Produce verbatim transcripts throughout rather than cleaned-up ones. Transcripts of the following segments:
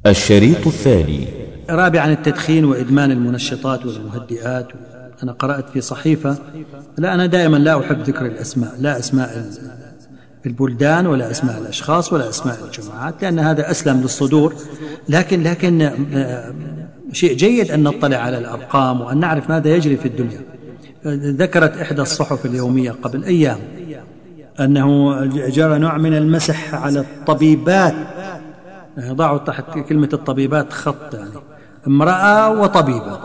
الشريط الثاني. رابعا التدخين وإدمان المنشطات والمهدئات. أنا قرأت في صحيفة، لا أنا دائما لا أحب ذكر الأسماء، لا أسماء البلدان ولا أسماء الأشخاص ولا أسماء الجماعات، لأن هذا أسلم للصدور، لكن لكن شيء جيد أن نطلع على الأرقام وأن نعرف ماذا يجري في الدنيا. ذكرت إحدى الصحف اليومية قبل أيام أنه جرى نوع من المسح على الطبيبات، ضعوا تحت كلمة الطبيبات خط، يعني امرأة وطبيبة،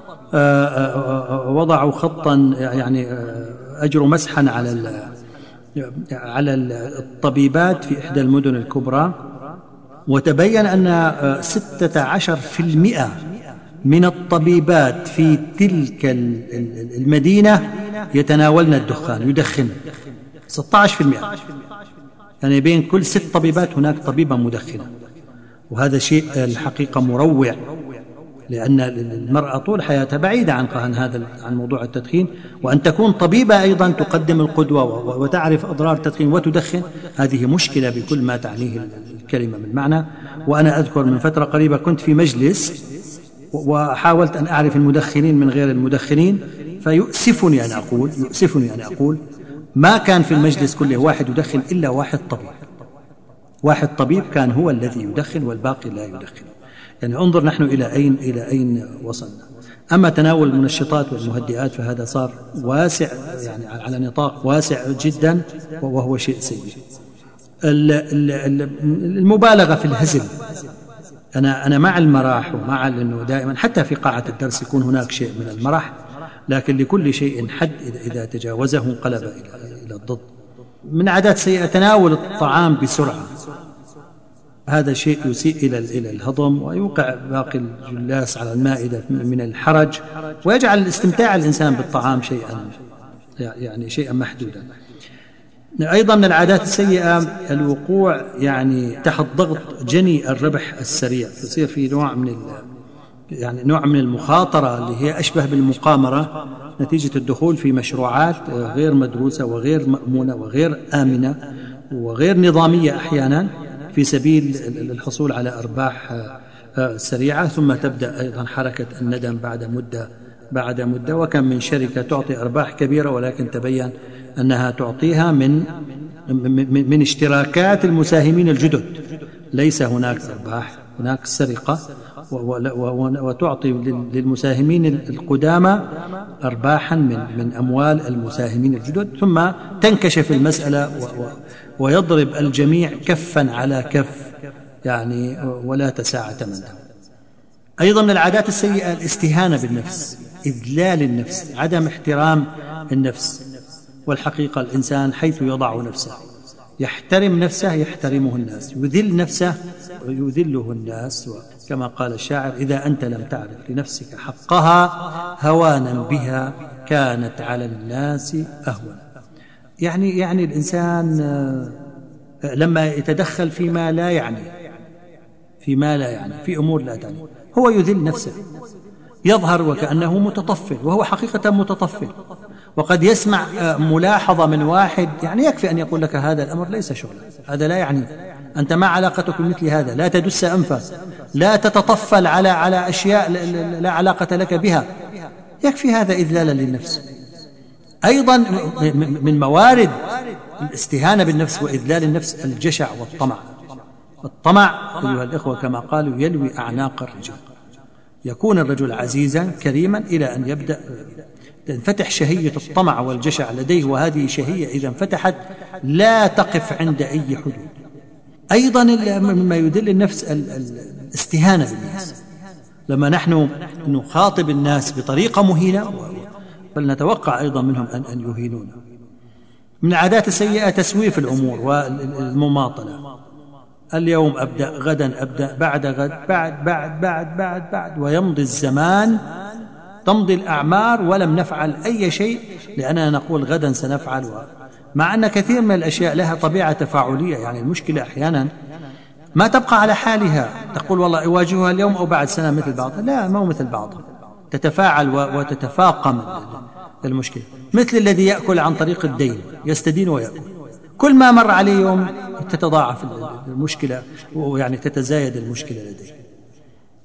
وضعوا خطا يعني أجروا مسحا على على الطبيبات في إحدى المدن الكبرى، وتبين أن ستة عشر في المئة من الطبيبات في تلك المدينة يتناولن الدخان، يدخن ستة عشر في المئة، يعني بين كل ست طبيبات هناك طبيبة مدخنة. وهذا شيء الحقيقة مروع، لأن المرأة طول حياتها بعيدة عن هذا عن موضوع التدخين، وأن تكون طبيبة أيضا تقدم القدوة وتعرف أضرار التدخين وتدخن، هذه مشكلة بكل ما تعنيه الكلمة من معنى. وأنا أذكر من فترة قريبة كنت في مجلس وحاولت أن أعرف المدخنين من غير المدخنين، فيؤسفني أن أقول يؤسفني أن أقول ما كان في المجلس كله واحد يدخن إلا واحد طبيب، واحد طبيب كان هو الذي يدخن والباقي لا يدخن. يعني انظر نحن إلى أين إلى أين وصلنا. أما تناول المنشطات والمهدئات فهذا صار واسع، يعني على نطاق واسع جدا، وهو شيء سيء. المبالغة في الهزل، أنا أنا مع المراح ومع أنه دائما حتى في قاعة الدرس يكون هناك شيء من المرح، لكن لكل شيء حد إذا تجاوزه انقلب إلى الضد. من عادات سيئة تناول الطعام بسرعة، هذا شيء يسيء إلى إلى الهضم ويوقع باقي الجلاس على المائدة من الحرج، ويجعل الاستمتاع الإنسان بالطعام شيئا يعني شيئا محدودا. أيضا من العادات السيئة الوقوع يعني تحت ضغط جني الربح السريع، يصير في نوع من يعني نوع من المخاطرة اللي هي أشبه بالمقامرة، نتيجة الدخول في مشروعات غير مدروسة وغير مأمونة وغير آمنة وغير نظامية أحيانا، في سبيل الحصول على أرباح سريعة، ثم تبدأ أيضا حركة الندم بعد مدة بعد مدة. وكم من شركة تعطي أرباح كبيرة ولكن تبين أنها تعطيها من من اشتراكات المساهمين الجدد، ليس هناك أرباح، هناك سرقة، وتعطي للمساهمين القدامى أرباحا من من أموال المساهمين الجدد، ثم تنكشف المسألة ويضرب الجميع كفا على كف، يعني ولا تساعة من دم. أيضا من العادات السيئة الاستهانة بالنفس، إذلال النفس، عدم احترام النفس. والحقيقة الإنسان حيث يضع نفسه يحترم نفسه يحترمه الناس، يذل نفسه يذله الناس. كما قال الشاعر: إذا أنت لم تعرف لنفسك حقها هوانا بها كانت على الناس أهونا. يعني يعني الإنسان لما يتدخل فيما لا يعني فيما لا يعني في أمور لا تعني هو يذل نفسه، يظهر وكأنه متطفل وهو حقيقة متطفل. وقد يسمع ملاحظة من واحد، يعني يكفي أن يقول لك هذا الأمر ليس شغلا، هذا لا يعني، أنت ما علاقتك بمثل هذا، لا تدس أنفك، لا تتطفل على على أشياء لا علاقة لك بها، يكفي هذا إذلالا للنفس. أيضا من موارد الاستهانة بالنفس وإذلال النفس الجشع والطمع. الطمع أيها الإخوة كما قالوا يلوي أعناق الرجال، يكون الرجل عزيزا كريما إلى أن يبدأ تنفتح شهية الطمع والجشع لديه، وهذه شهية إذا انفتحت لا تقف عند أي حدود. أيضا مما يدل النفس الاستهانة بالناس، لما نحن نخاطب الناس بطريقة مهينة فلنتوقع أيضا منهم أن أن يهينونا. من العادات السيئة تسويف الأمور والمماطلة، اليوم أبدأ، غدا أبدأ، بعد غد، بعد بعد بعد بعد بعد ويمضي الزمان، تمضي الأعمار ولم نفعل أي شيء، لأننا نقول غدا سنفعل، مع أن كثير من الأشياء لها طبيعة تفاعلية. يعني المشكلة أحيانا ما تبقى على حالها، تقول والله أواجهها اليوم أو بعد سنة مثل بعضها، لا، ما هو مثل بعضها، تتفاعل وتتفاقم المشكلة. مثل الذي يأكل عن طريق الدين، يستدين ويأكل، كل ما مر عليه يوم تتضاعف المشكلة، ويعني تتزايد المشكلة لديه.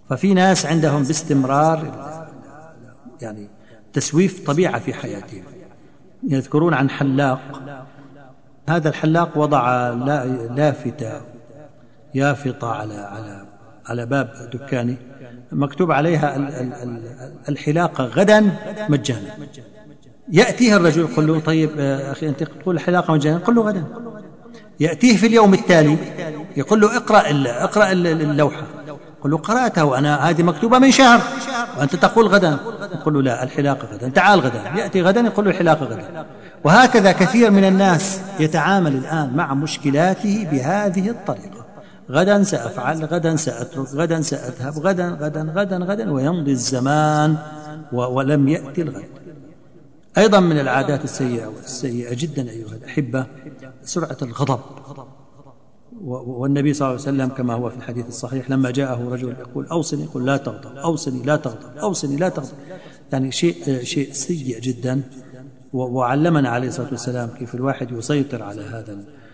ففي ناس عندهم باستمرار يعني تسويف طبيعة في حياتهم. يذكرون عن حلاق، هذا الحلاق وضع لافتة يافطة على على على باب دكانه مكتوب عليها الحلاقة غدا مجانا. يأتيه الرجل يقول له طيب أخي أنت تقول الحلاقة مجانا، قل له غدا. يأتيه في اليوم التالي يقول له اقرأ اقرأ اللوحة، يقول له قرأتها وأنا هذه مكتوبة من شهر وأنت تقول غدا. يقول له لا الحلاقة غدا، تعال غدا. يأتي غدا يقول له الحلاقة غدا. وهكذا كثير من الناس يتعامل الآن مع مشكلاته بهذه الطريقة: غدا سأفعل، غدا سأترك، غدا سأذهب، غدا غدا غدا غدا، ويمضي الزمان ولم يأتي الغد. أيضا من العادات السيئة والسيئة جدا أيها الأحبة سرعة الغضب. والنبي صلى الله عليه وسلم كما هو في الحديث الصحيح لما جاءه رجل يقول أوصني، يقول لا تغضب، أوصني لا تغضب، أوصني لا تغضب. يعني شيء شيء سيء جدا. وعلمنا عليه الصلاة والسلام كيف الواحد يسيطر على هذا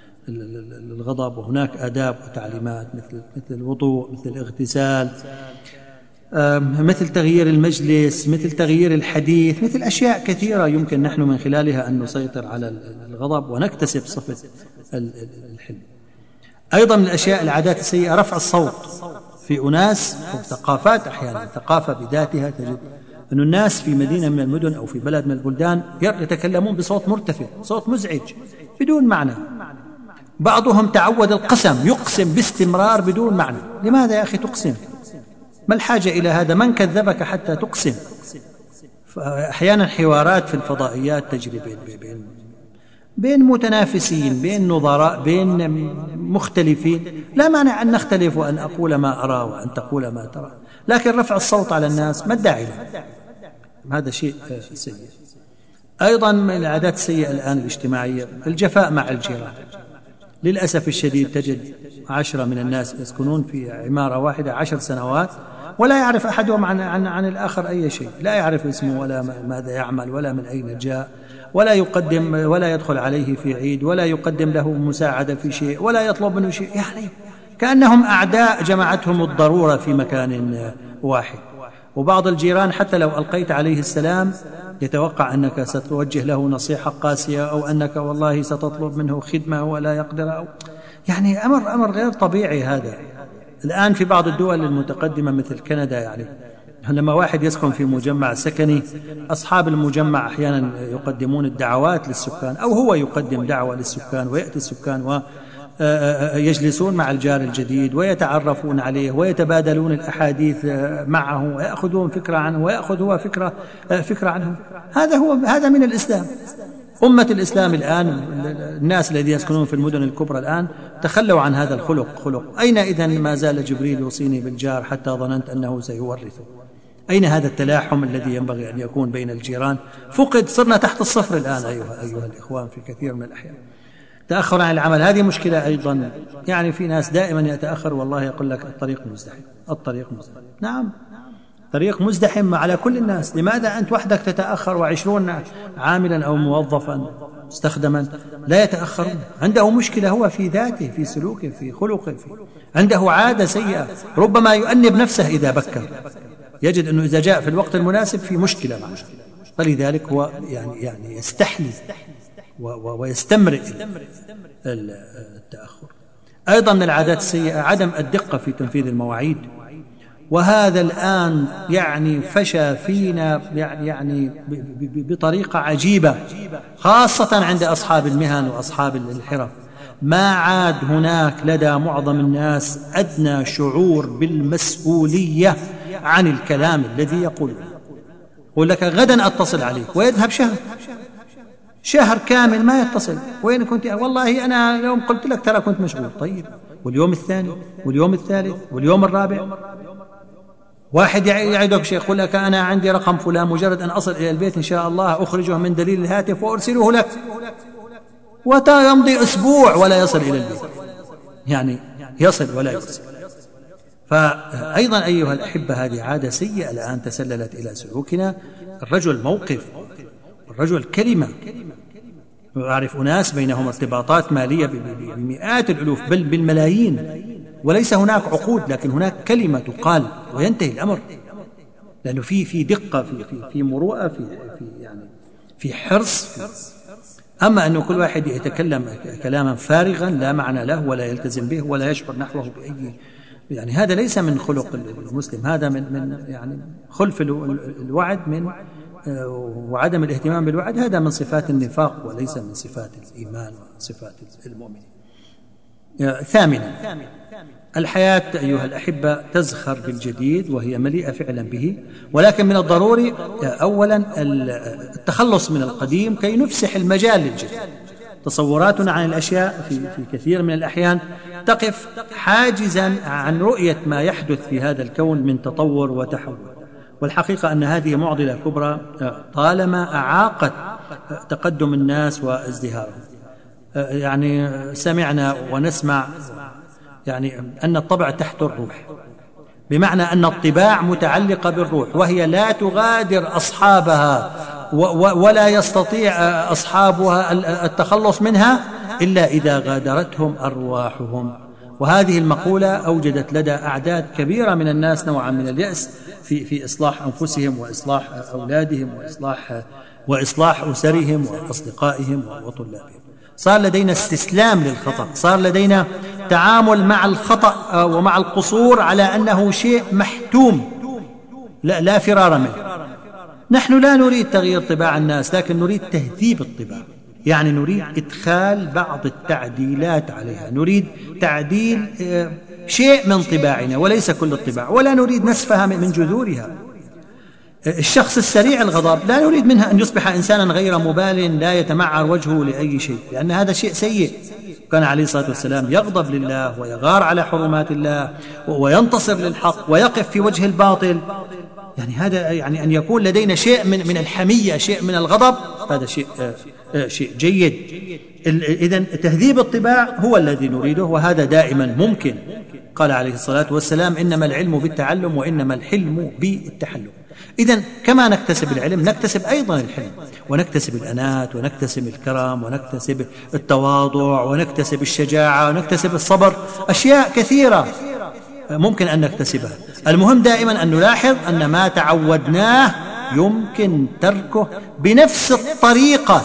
الغضب. وهناك آداب وتعليمات مثل مثل الوضوء، مثل الاغتسال، مثل تغيير المجلس، مثل تغيير الحديث، مثل أشياء كثيرة يمكن نحن من خلالها أن نسيطر على الغضب ونكتسب صفة الحلم. أيضا من الأشياء العادات السيئة رفع الصوت في أناس أو ثقافات. أحيانا ثقافة بذاتها تجد أن الناس في مدينة من المدن أو في بلد من البلدان يتكلمون بصوت مرتفع، صوت مزعج بدون معنى. بعضهم تعود القسم، يقسم باستمرار بدون معنى. لماذا يا أخي تقسم؟ ما الحاجة إلى هذا؟ من كذبك حتى تقسم؟ أحيانا حوارات في الفضائيات تجري بين بين بين متنافسين، بين نظراء، بين مختلفين. لا مانع أن نختلف وأن أقول ما أرى وأن تقول ما ترى، لكن رفع الصوت على الناس ما الداعي له؟ هذا شيء سيء. أيضا من العادات السيئة الآن الاجتماعية الجفاء مع الجيران. للأسف الشديد تجد عشرة من الناس يسكنون في عمارة واحدة عشر سنوات ولا يعرف أحدهم عن, عن, عن الآخر أي شيء، لا يعرف اسمه ولا ماذا يعمل ولا من أين جاء، ولا يقدم ولا يدخل عليه في عيد، ولا يقدم له مساعدة في شيء، ولا يطلب منه شيء. يعني كأنهم أعداء جمعتهم الضرورة في مكان واحد. وبعض الجيران حتى لو ألقيت عليه السلام يتوقع أنك ستوجه له نصيحة قاسية أو أنك والله ستطلب منه خدمة ولا يقدر، أو يعني أمر أمر غير طبيعي هذا. الآن في بعض الدول المتقدمة مثل كندا، يعني لما واحد يسكن في مجمع سكني أصحاب المجمع أحيانا يقدمون الدعوات للسكان، أو هو يقدم دعوة للسكان، ويأتي السكان ويجلسون مع الجار الجديد ويتعرفون عليه ويتبادلون الأحاديث معه ويأخذون فكرة عنه ويأخذ هو فكرة فكرة عنه. هذا هو هذا من الإسلام. أمة الإسلام الآن الناس الذين يسكنون في المدن الكبرى الآن تخلوا عن هذا الخلق. خلق أين إذن ما زال جبريل يوصيني بالجار حتى ظننت أنه سيورثه؟ أين هذا التلاحم الذي ينبغي أن يكون بين الجيران؟ فقد، صرنا تحت الصفر الآن أيها, أيها الإخوان في كثير من الأحيان. تأخر عن العمل هذه مشكلة أيضا. يعني في ناس دائما يتأخر، والله يقول لك الطريق مزدحم، الطريق مزدحم. نعم طريق مزدحم على كل الناس. لماذا أنت وحدك تتأخر وعشرون عاملا أو موظفا مستخدما لا يتأخرون؟ عنده مشكلة هو في ذاته، في سلوكه، في خلقه، في عنده عادة سيئة. ربما يؤنب نفسه إذا بكر، يجد أنه إذا جاء في الوقت المناسب في مشكلة معه، فلذلك هو يعني يعني يستحلي ويستمرئ التأخر. أيضا من العادات السيئة عدم الدقة في تنفيذ المواعيد، وهذا الآن يعني فشى فينا يعني يعني بطريقة عجيبة، خاصة عند أصحاب المهن وأصحاب الحرف. ما عاد هناك لدى معظم الناس أدنى شعور بالمسؤولية عن الكلام الذي يقوله. يقول لك غدا أتصل عليك ويذهب شهر شهر كامل ما يتصل. وين كنت؟ والله أنا اليوم قلت لك ترى كنت مشغول. طيب واليوم الثاني واليوم الثالث واليوم الرابع؟ واحد يعدك شيء يقول لك أنا عندي رقم فلان، مجرد أن أصل إلى البيت إن شاء الله أخرجه من دليل الهاتف وأرسله لك، ويمضي أسبوع ولا يصل إلى البيت. يعني يصل ولا يصل. فأيضا أيها الأحبة هذه عادة سيئة الآن تسللت إلى سلوكنا. الرجل موقف، الرجل كلمة. أعرف أناس بينهم ارتباطات مالية بمئات الألوف بل بالملايين، وليس هناك عقود، لكن هناك كلمة تقال وينتهي الأمر، لأنه في في دقة، في في في مروءة، في في يعني في حرص في. أما أنه كل واحد يتكلم كلاما فارغا لا معنى له ولا يلتزم به ولا يشعر نحوه بأي، يعني هذا ليس من خلق المسلم، هذا من من يعني خلف الوعد من وعدم الاهتمام بالوعد، هذا من صفات النفاق وليس من صفات الإيمان وصفات المؤمنين. ثامنا، الحياة أيها الأحبة تزخر بالجديد وهي مليئة فعلا به، ولكن من الضروري أولا التخلص من القديم كي نفسح المجال للجديد. تصوراتنا عن الأشياء في, في كثير من الأحيان تقف حاجزا عن رؤية ما يحدث في هذا الكون من تطور وتحول، والحقيقة أن هذه معضلة كبرى طالما أعاقت تقدم الناس وازدهارهم. يعني سمعنا ونسمع يعني أن الطبع تحت الروح، بمعنى أن الطباع متعلقة بالروح وهي لا تغادر أصحابها ولا يستطيع أصحابها التخلص منها إلا إذا غادرتهم أرواحهم. وهذه المقولة أوجدت لدى أعداد كبيرة من الناس نوعا من اليأس في في إصلاح أنفسهم وإصلاح أولادهم وإصلاح وإصلاح أسرهم وأصدقائهم وطلابهم. صار لدينا استسلام للخطأ، صار لدينا تعامل مع الخطأ ومع القصور على أنه شيء محتوم لا, لا فرار منه. نحن لا نريد تغيير طباع الناس، لكن نريد تهذيب الطباع، يعني نريد إدخال بعض التعديلات عليها، نريد تعديل شيء من طباعنا وليس كل الطباع، ولا نريد نسفها من جذورها. الشخص السريع الغضب لا نريد منها أن يصبح إنسانا غير مبال لا يتمعر وجهه لأي شيء، لأن هذا شيء سيء. كان عليه الصلاة والسلام يغضب لله ويغار على حرمات الله وينتصر للحق ويقف في وجه الباطل. يعني هذا يعني أن يكون لدينا شيء من من الحمية، شيء من الغضب، هذا شيء شيء جيد. إذن تهذيب الطباع هو الذي نريده، وهذا دائما ممكن. قال عليه الصلاة والسلام: إنما العلم بالتعلم وإنما الحلم بالتحلم. إذن كما نكتسب العلم نكتسب أيضا الحلم، ونكتسب الأنات، ونكتسب الكرم، ونكتسب التواضع، ونكتسب الشجاعة، ونكتسب الصبر. أشياء كثيرة ممكن أن نكتسبها. المهم دائما أن نلاحظ أن ما تعودناه يمكن تركه بنفس الطريقة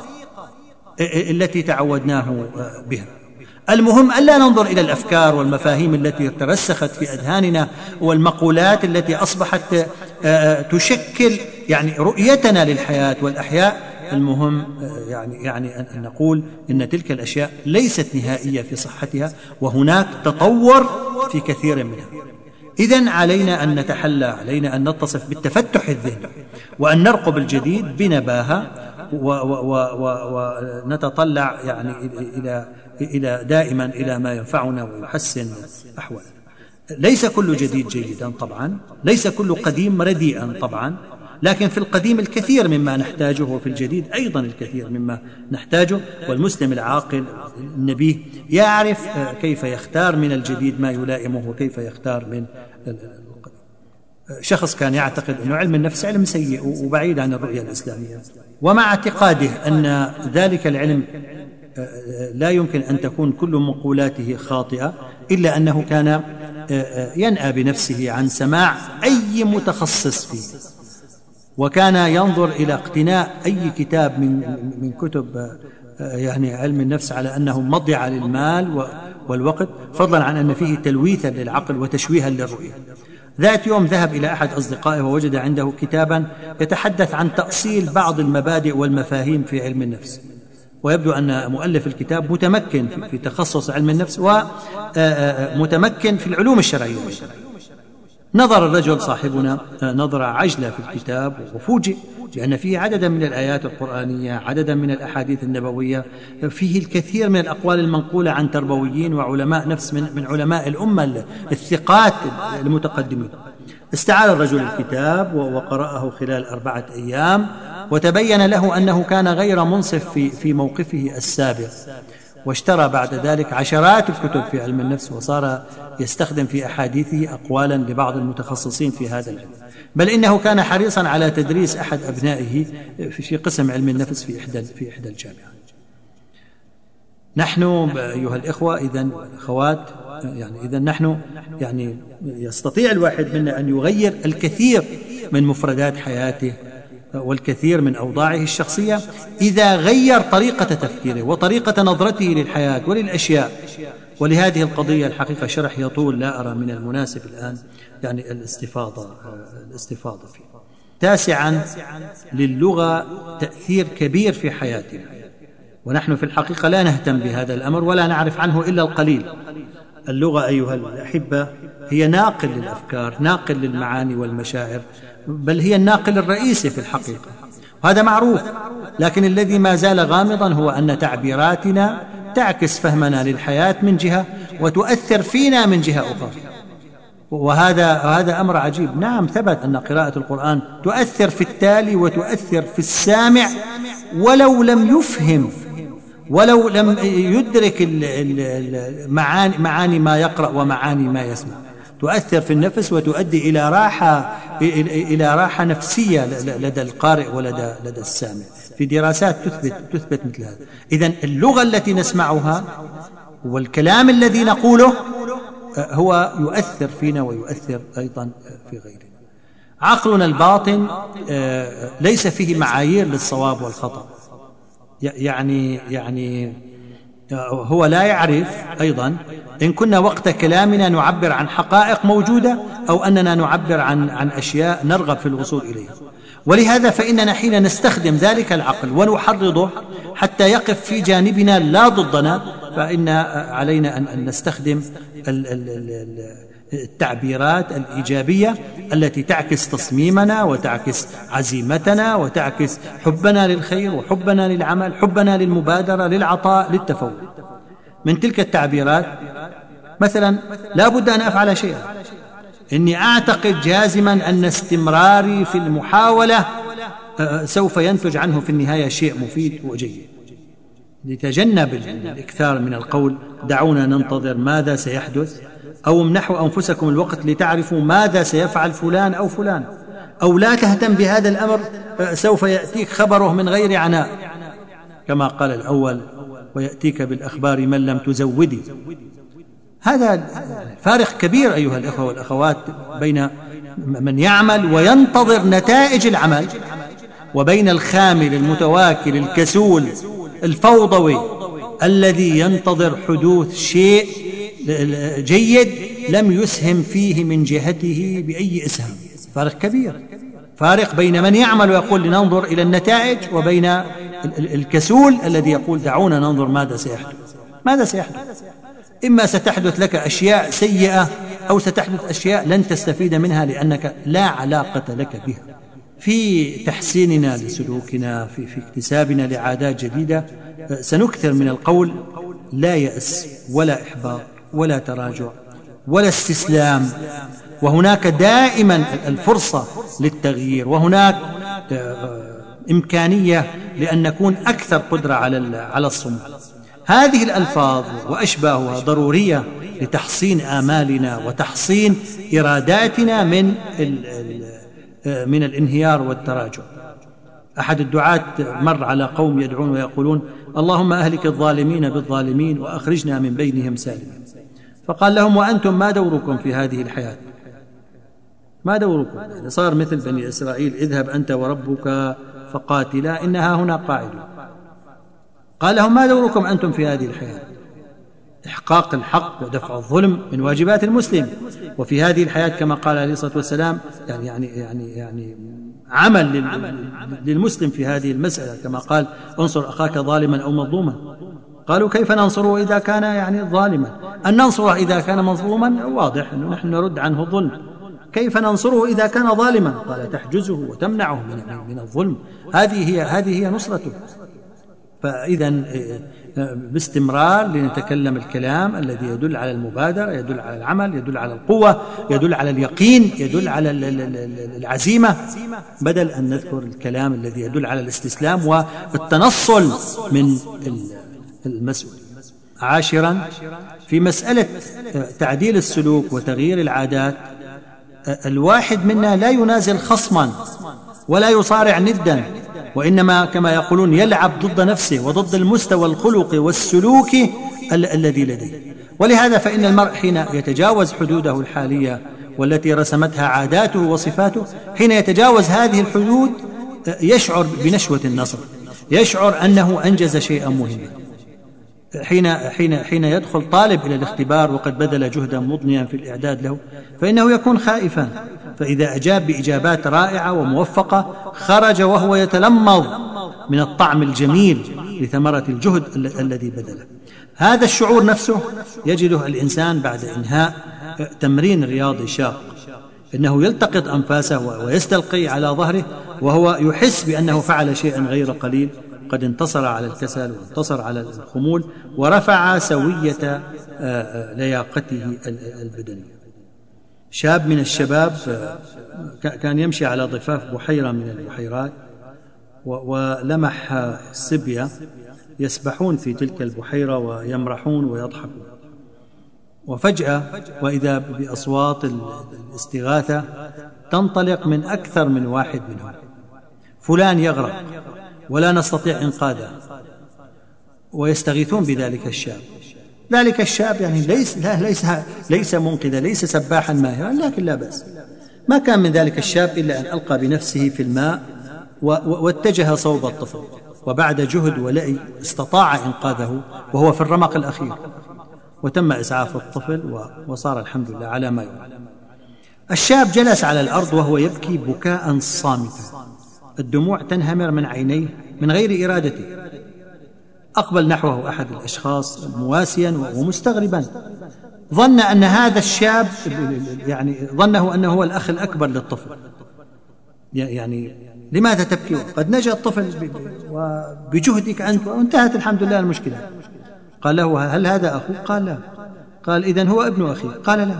التي تعودناه بها. المهم ألا ننظر إلى الأفكار والمفاهيم التي ترسخت في أذهاننا والمقولات التي أصبحت تشكل يعني رؤيتنا للحياة والأحياء. المهم يعني يعني أن نقول إن تلك الأشياء ليست نهائية في صحتها، وهناك تطور في كثير منها. إذن علينا أن نتحلى، علينا أن نتصف بالتفتح الذهني، وأن نرقب الجديد بنباهة، ونتطلع يعني إلى إلى دائما إلى ما ينفعنا ويحسن أحوالنا. ليس كل جديد جيدا طبعا، ليس كل قديم رديئا طبعا، لكن في القديم الكثير مما نحتاجه، وفي الجديد أيضا الكثير مما نحتاجه. والمسلم العاقل النبيه يعرف كيف يختار من الجديد ما يلائمه وكيف يختار من القديم. شخص كان يعتقد أن علم النفس علم سيء وبعيد عن الرؤية الإسلامية، ومع اعتقاده أن ذلك العلم لا يمكن أن تكون كل مقولاته خاطئة، إلا أنه كان ينأى بنفسه عن سماع أي متخصص فيه، وكان ينظر إلى اقتناء أي كتاب من من كتب يعني علم النفس على أنه مضيعة للمال والوقت، فضلا عن أن فيه تلويثا للعقل وتشويها للرؤية. ذات يوم ذهب إلى أحد أصدقائه ووجد عنده كتابا يتحدث عن تأصيل بعض المبادئ والمفاهيم في علم النفس، ويبدو أن مؤلف الكتاب متمكن في تخصص علم النفس ومتمكن في العلوم الشرعية. نظر الرجل صاحبنا نظرة عجلة في الكتاب وفوجئ لأن فيه عددا من الآيات القرآنية، عددا من الأحاديث النبوية، فيه الكثير من الأقوال المنقولة عن تربويين وعلماء نفس من, من علماء الأمة الثقات المتقدمين. استعار الرجل الكتاب وقرأه خلال أربعة أيام، وتبين له أنه كان غير منصف في, في موقفه السابق، واشترى بعد ذلك عشرات الكتب في علم النفس، وصار يستخدم في أحاديثه أقوالا لبعض المتخصصين في هذا العلم، بل إنه كان حريصا على تدريس أحد أبنائه في قسم علم النفس في إحدى في إحدى الجامعات. نحن أيها الإخوة إذن والأخوات يعني إذا نحن يعني يستطيع الواحد منا أن يغير الكثير من مفردات حياته والكثير من أوضاعه الشخصية إذا غير طريقة تفكيره وطريقة نظرته للحياة وللأشياء. ولهذه القضية الحقيقة شرح يطول، لا أرى من المناسب الآن يعني الاستفاضة الاستفاضة فيه. تاسعا، للغة تأثير كبير في حياتنا، ونحن في الحقيقة لا نهتم بهذا الأمر ولا نعرف عنه إلا القليل. اللغة أيها الأحبة هي ناقل للأفكار، ناقل للمعاني والمشاعر، بل هي الناقل الرئيسي في الحقيقة، وهذا معروف. لكن الذي ما زال غامضا هو أن تعبيراتنا تعكس فهمنا للحياة من جهة وتؤثر فينا من جهة أخرى، وهذا هذا أمر عجيب. نعم، ثبت أن قراءة القرآن تؤثر في التالي وتؤثر في السامع ولو لم يفهم، ولو لم يدرك معاني معاني ما يقرأ ومعاني ما يسمع. تؤثر في النفس وتؤدي إلى راحة إلى راحة نفسية لدى القارئ ولدى لدى السامع. في دراسات تثبت تثبت مثل هذا. إذن اللغة التي نسمعها والكلام الذي نقوله هو يؤثر فينا ويؤثر أيضا في غيرنا. عقلنا الباطن ليس فيه معايير للصواب والخطأ، يعني يعني هو لا يعرف أيضا إن كنا وقت كلامنا نعبر عن حقائق موجودة أو أننا نعبر عن عن أشياء نرغب في الوصول إليها. ولهذا فإننا حين نستخدم ذلك العقل ونحرضه حتى يقف في جانبنا لا ضدنا، فإن علينا أن نستخدم التعبيرات الإيجابية التي تعكس تصميمنا وتعكس عزيمتنا وتعكس حبنا للخير وحبنا للعمل، حبنا للمبادرة، للعطاء، للتفوق. من تلك التعبيرات مثلا: لا بد أن أفعل شيئا، إني أعتقد جازما أن استمراري في المحاولة سوف ينتج عنه في النهاية شيء مفيد وجيد. لتجنب الإكثار من القول دعونا ننتظر ماذا سيحدث، أو امنحوا أنفسكم الوقت لتعرفوا ماذا سيفعل فلان أو فلان، أو لا تهتم بهذا الأمر سوف يأتيك خبره من غير عناء، كما قال الأول: ويأتيك بالأخبار من لم تزودي. هذا فارق كبير أيها الإخوة والأخوات بين من يعمل وينتظر نتائج العمل وبين الخامل المتواكل الكسول الفوضوي الذي ينتظر حدوث شيء جيد لم يسهم فيه من جهته بأي إسهام. فارق كبير، فارق بين من يعمل ويقول لننظر إلى النتائج وبين الكسول الذي يقول دعونا ننظر ماذا سيحدث. ماذا سيحدث؟ إما ستحدث لك أشياء سيئة أو ستحدث أشياء لن تستفيد منها لأنك لا علاقة لك بها. في تحسيننا لسلوكنا، في, في اكتسابنا لعادات جديدة، سنكثر من القول لا يأس ولا إحباط ولا تراجع ولا استسلام، وهناك دائما الفرصة للتغيير، وهناك إمكانية لأن نكون أكثر قدرة على على الصمود. هذه الألفاظ وأشباهها ضرورية لتحصين آمالنا وتحصين إراداتنا من من الانهيار والتراجع. أحد الدعاة مر على قوم يدعون ويقولون: اللهم أهلك الظالمين بالظالمين وأخرجنا من بينهم سالمين. فقال لهم: وأنتم ما دوركم في هذه الحياة؟ ما دوركم؟ يعني صار مثل بني إسرائيل: اذهب أنت وربك فقاتلا إنها هنا قاعدون. قال لهم: ما دوركم أنتم في هذه الحياة؟ إحقاق الحق ودفع الظلم من واجبات المسلم، وفي هذه الحياة كما قال عليه الصلاة والسلام يعني يعني يعني يعني عمل للمسلم في هذه المسألة، كما قال: انصر أخاك ظالما أو مظلوما. قالوا: كيف ننصره إذا كان يعني ظالما؟ أن ننصره إذا كان مظلوما واضح أنه نحن نرد عنه الظلم. كيف ننصره إذا كان ظالما؟ قال: تحجزه وتمنعه من من الظلم. هذه هي هذه هي نصرته. فإذا باستمرار لنتكلم الكلام الذي يدل على المبادرة، يدل على العمل، يدل على القوة، يدل على اليقين، يدل على العزيمة، بدل أن نذكر الكلام الذي يدل على الاستسلام والتنصل من المسؤول. عاشرا، في مسألة تعديل السلوك وتغيير العادات، الواحد منا لا ينازل خصما ولا يصارع ندا، وإنما كما يقولون يلعب ضد نفسه وضد المستوى الخلقي والسلوكي الذي لديه. ولهذا فإن المرء حين يتجاوز حدوده الحالية والتي رسمتها عاداته وصفاته، حين يتجاوز هذه الحدود يشعر بنشوة النصر، يشعر أنه أنجز شيئا مهما. حين حين حين يدخل طالب إلى الاختبار وقد بذل جهدا مضنيا في الإعداد له، فإنه يكون خائفا، فإذا أجاب بإجابات رائعة وموفقة خرج وهو يتلمض من الطعم الجميل لثمرة الجهد الذي بذله. هذا الشعور نفسه يجده الإنسان بعد إنهاء تمرين رياضي شاق، إنه يلتقط أنفاسه ويستلقي على ظهره وهو يحس بأنه فعل شيئا غير قليل، قد انتصر على الكسل وانتصر على الخمول ورفع سوية لياقته البدنية. شاب من الشباب كان يمشي على ضفاف بحيرة من البحيرات، ولمح صبية يسبحون في تلك البحيرة ويمرحون ويضحكون، وفجأة وإذا بأصوات الاستغاثة تنطلق من أكثر من واحد منهم: فلان يغرق ولا نستطيع إنقاذه. ويستغيثون بذلك الشاب. ذلك الشاب يعني ليس لا ليس ليس منقذا، ليس سباحا ماهرا، لكن لا بأس. ما كان من ذلك الشاب إلا أن ألقى بنفسه في الماء واتجه صوب الطفل، وبعد جهد ولئي استطاع إنقاذه وهو في الرمق الأخير، وتم إسعاف الطفل وصار الحمد لله على ما يرام. الشاب جلس على الأرض وهو يبكي بكاء صامتا، الدموع تنهمر من عينيه من غير إرادته. أقبل نحوه أحد الأشخاص مواسيا ومستغربا، ظن أن هذا الشاب يعني ظنه أنه هو الأخ الأكبر للطفل. يعني لماذا تبكي؟ قد نجا الطفل وبجهدك أنت وانتهت الحمد لله المشكلة. قال له: هل هذا أخوك؟ قال لا. قال: إذن هو ابن أخي؟ قال لا.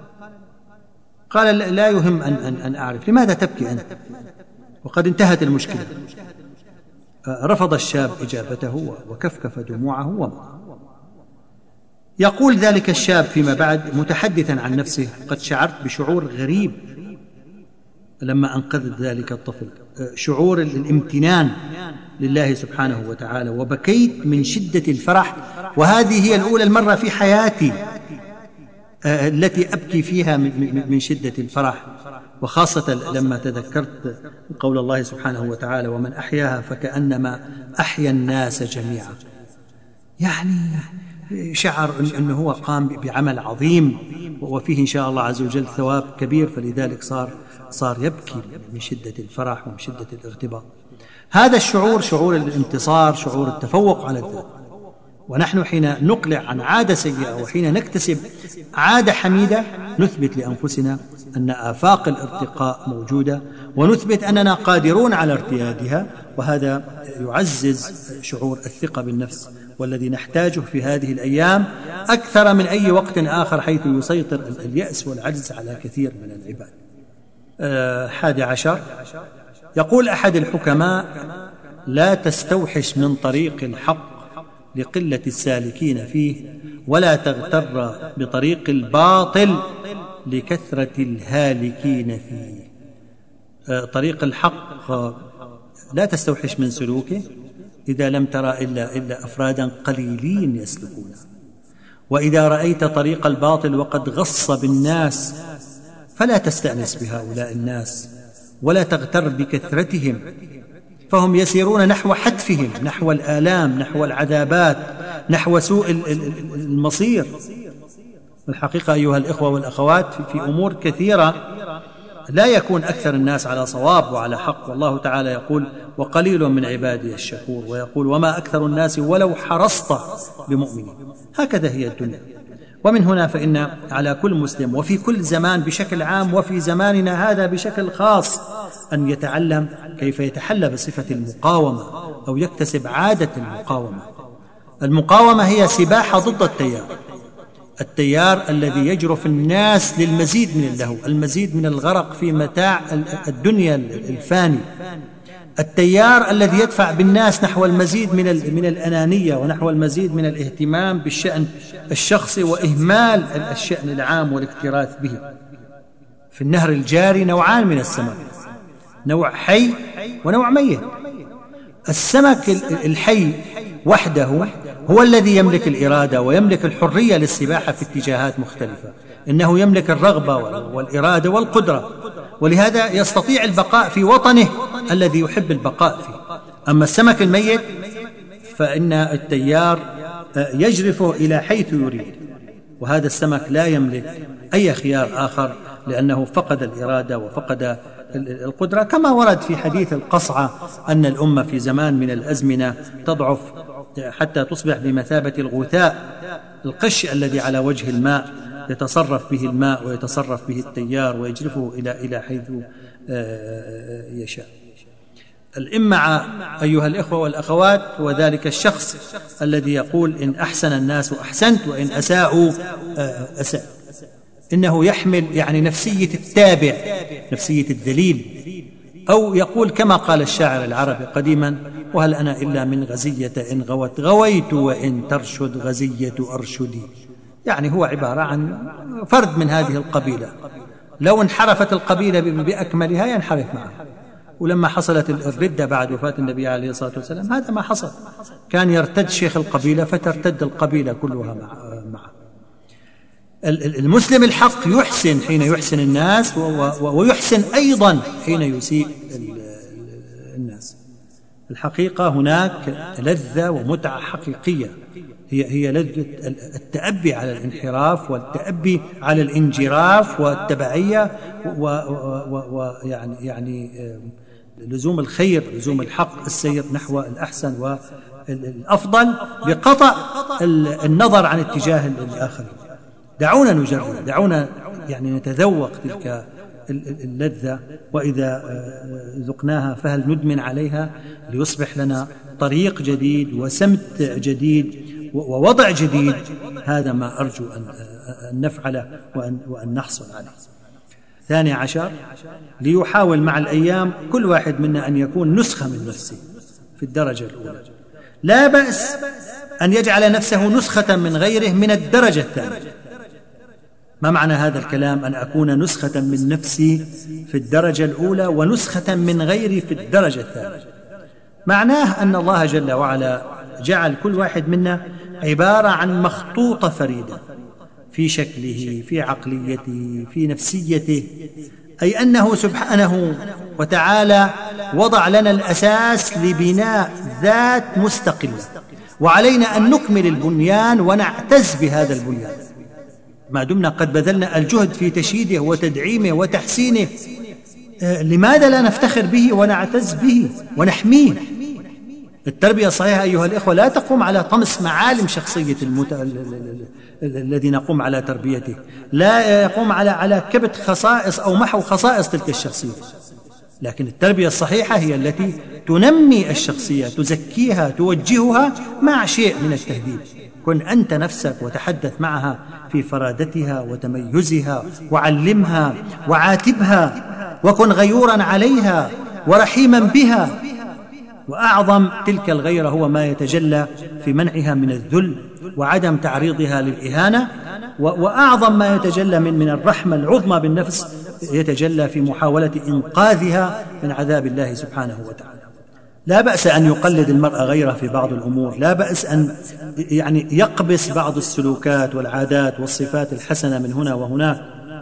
قال: لا يهم أن, أن, أن أعرف، لماذا تبكي أنت وقد انتهت المشكلة؟ رفض الشاب إجابته وكفكف دموعه ومضى. يقول ذلك الشاب فيما بعد متحدثا عن نفسه: قد شعرت بشعور غريب لما أنقذت ذلك الطفل، شعور الامتنان لله سبحانه وتعالى، وبكيت من شدة الفرح، وهذه هي الأولى المرة في حياتي التي أبكي فيها من شدة الفرح، وخاصة لما تذكرت قول الله سبحانه وتعالى: ومن أحياها فكأنما أحيا الناس جميعا. يعني شعر أنه هو قام بعمل عظيم وفيه إن شاء الله عز وجل ثواب كبير، فلذلك صار صار يبكي من شدة الفرح ومن شدة الارتباط. هذا الشعور شعور الانتصار، شعور التفوق على الذات. ونحن حين نقلع عن عادة سيئة وحين نكتسب عادة حميدة نثبت لأنفسنا أن آفاق الارتقاء موجودة، ونثبت أننا قادرون على ارتيادها، وهذا يعزز شعور الثقة بالنفس، والذي نحتاجه في هذه الأيام أكثر من أي وقت آخر، حيث يسيطر اليأس والعجز على كثير من العباد. أه حادي عشر، يقول أحد الحكماء: لا تستوحش من طريق الحق لقلة السالكين فيه، ولا تغتر بطريق الباطل لكثرة الهالكين فيه. أه طريق الحق لا تستوحش من سلوكه إذا لم ترى إلا, إلا أفرادا قليلين يسلكونه، وإذا رأيت طريق الباطل وقد غص بالناس فلا تستأنس بهؤلاء الناس ولا تغتر بكثرتهم، فهم يسيرون نحو حتفهم، نحو الآلام، نحو العذابات، نحو سوء المصير. الحقيقة أيها الإخوة والأخوات في أمور كثيرة لا يكون أكثر الناس على صواب وعلى حق، والله تعالى يقول: وقليل من عبادي الشكور، ويقول: وما أكثر الناس ولو حرصت بمؤمنين. هكذا هي الدنيا. ومن هنا فإن على كل مسلم وفي كل زمان بشكل عام وفي زماننا هذا بشكل خاص أن يتعلم كيف يتحلى بصفة المقاومة أو يكتسب عادة المقاومة. المقاومة هي سباحة ضد التيار، التيار الذي يجرف الناس للمزيد من اللهو، المزيد من الغرق في متاع الدنيا الفاني، التيار الذي يدفع بالناس نحو المزيد من من الأنانية ونحو المزيد من الاهتمام بالشأن الشخصي وإهمال الشأن العام والاكتراث به. في النهر الجاري نوعان من السمك، نوع حي ونوع ميت. السمك الحي وحده هو الذي يملك الإرادة ويملك الحرية للسباحة في اتجاهات مختلفة، إنه يملك الرغبة والإرادة والقدرة، ولهذا يستطيع البقاء في وطنه الذي يحب البقاء فيه. أما السمك الميت فإن التيار يجرفه إلى حيث يريد، وهذا السمك لا يملك أي خيار آخر لأنه فقد الإرادة وفقد القدرة، كما ورد في حديث القصعة أن الأمة في زمان من الأزمنة تضعف حتى تصبح بمثابة الغثاء، القش الذي على وجه الماء يتصرف به الماء ويتصرف به التيار ويجرفه إلى إلى حيث يشاء. الإمعة أيها الإخوة والأخوات هو ذلك الشخص الذي يقول إن أحسن الناس أحسنت وإن أساءوا أسأت. إنه يحمل يعني نفسية التابع، نفسية الذليل، أو يقول كما قال الشاعر العربي قديما: وهل أنا إلا من غزية إن غوت غويت وإن ترشد غزية أرشدي. يعني هو عبارة عن فرد من هذه القبيلة، لو انحرفت القبيلة بأكملها ينحرف معها. ولما حصلت الردة بعد وفاة النبي عليه الصلاة والسلام هذا ما حصل، كان يرتد شيخ القبيلة فترتد القبيلة كلها معه. المسلم الحق يحسن حين يحسن الناس، ويحسن أيضا حين يسيء الناس. الحقيقة هناك لذة ومتعة حقيقية، هي هي لذة التأبي على الانحراف والتأبي على الانجراف والتبعية، ويعني يعني لزوم الخير، لزوم الحق، السير نحو الأحسن والأفضل بقطع النظر عن اتجاه الآخر. دعونا نجرب، دعونا يعني نتذوق تلك اللذة، وإذا ذقناها فهل ندمن عليها، ليصبح لنا طريق جديد وسمت جديد ووضع جديد. هذا ما أرجو أن نفعله وأن, وأن نحصل عليه. ثاني عشر، ليحاول مع الأيام كل واحد منا أن يكون نسخة من نفسه في الدرجة الأولى. لا بأس أن يجعل نفسه نسخة من غيره من الدرجة الثانية. ما معنى هذا الكلام؟ أن أكون نسخة من نفسي في الدرجة الأولى ونسخة من غيري في الدرجة الثانية. معناه أن الله جل وعلا جعل كل واحد منا عبارة عن مخطوطة فريدة في شكله، في عقليته، في نفسيته، أي أنه سبحانه وتعالى وضع لنا الأساس لبناء ذات مستقلة، وعلينا أن نكمل البنيان ونعتز بهذا البنيان ما دمنا قد بذلنا الجهد في تشييده وتدعيمه وتحسينه. لماذا لا نفتخر به ونعتز به ونحميه؟ التربية الصحيحة أيها الإخوة لا تقوم على طمس معالم شخصية المت... الذي نقوم على تربيته، لا يقوم على على كبت خصائص أو محو خصائص تلك الشخصية، لكن التربية الصحيحة هي التي تنمي الشخصية، تزكيها، توجهها مع شيء من التهذيب. كن أنت نفسك وتحدث معها في فرادتها وتميزها، وعلمها وعاتبها، وكن غيورا عليها ورحيما بها. وأعظم تلك الغيرة هو ما يتجلى في منعها من الذل وعدم تعريضها للإهانة، وأعظم ما يتجلى من من الرحمة العظمى بالنفس يتجلى في محاولة إنقاذها من عذاب الله سبحانه وتعالى. لا بأس أن يقلد المرء غيره في بعض الأمور، لا بأس أن يعني يقبس بعض السلوكات والعادات والصفات الحسنة من هنا وهناك.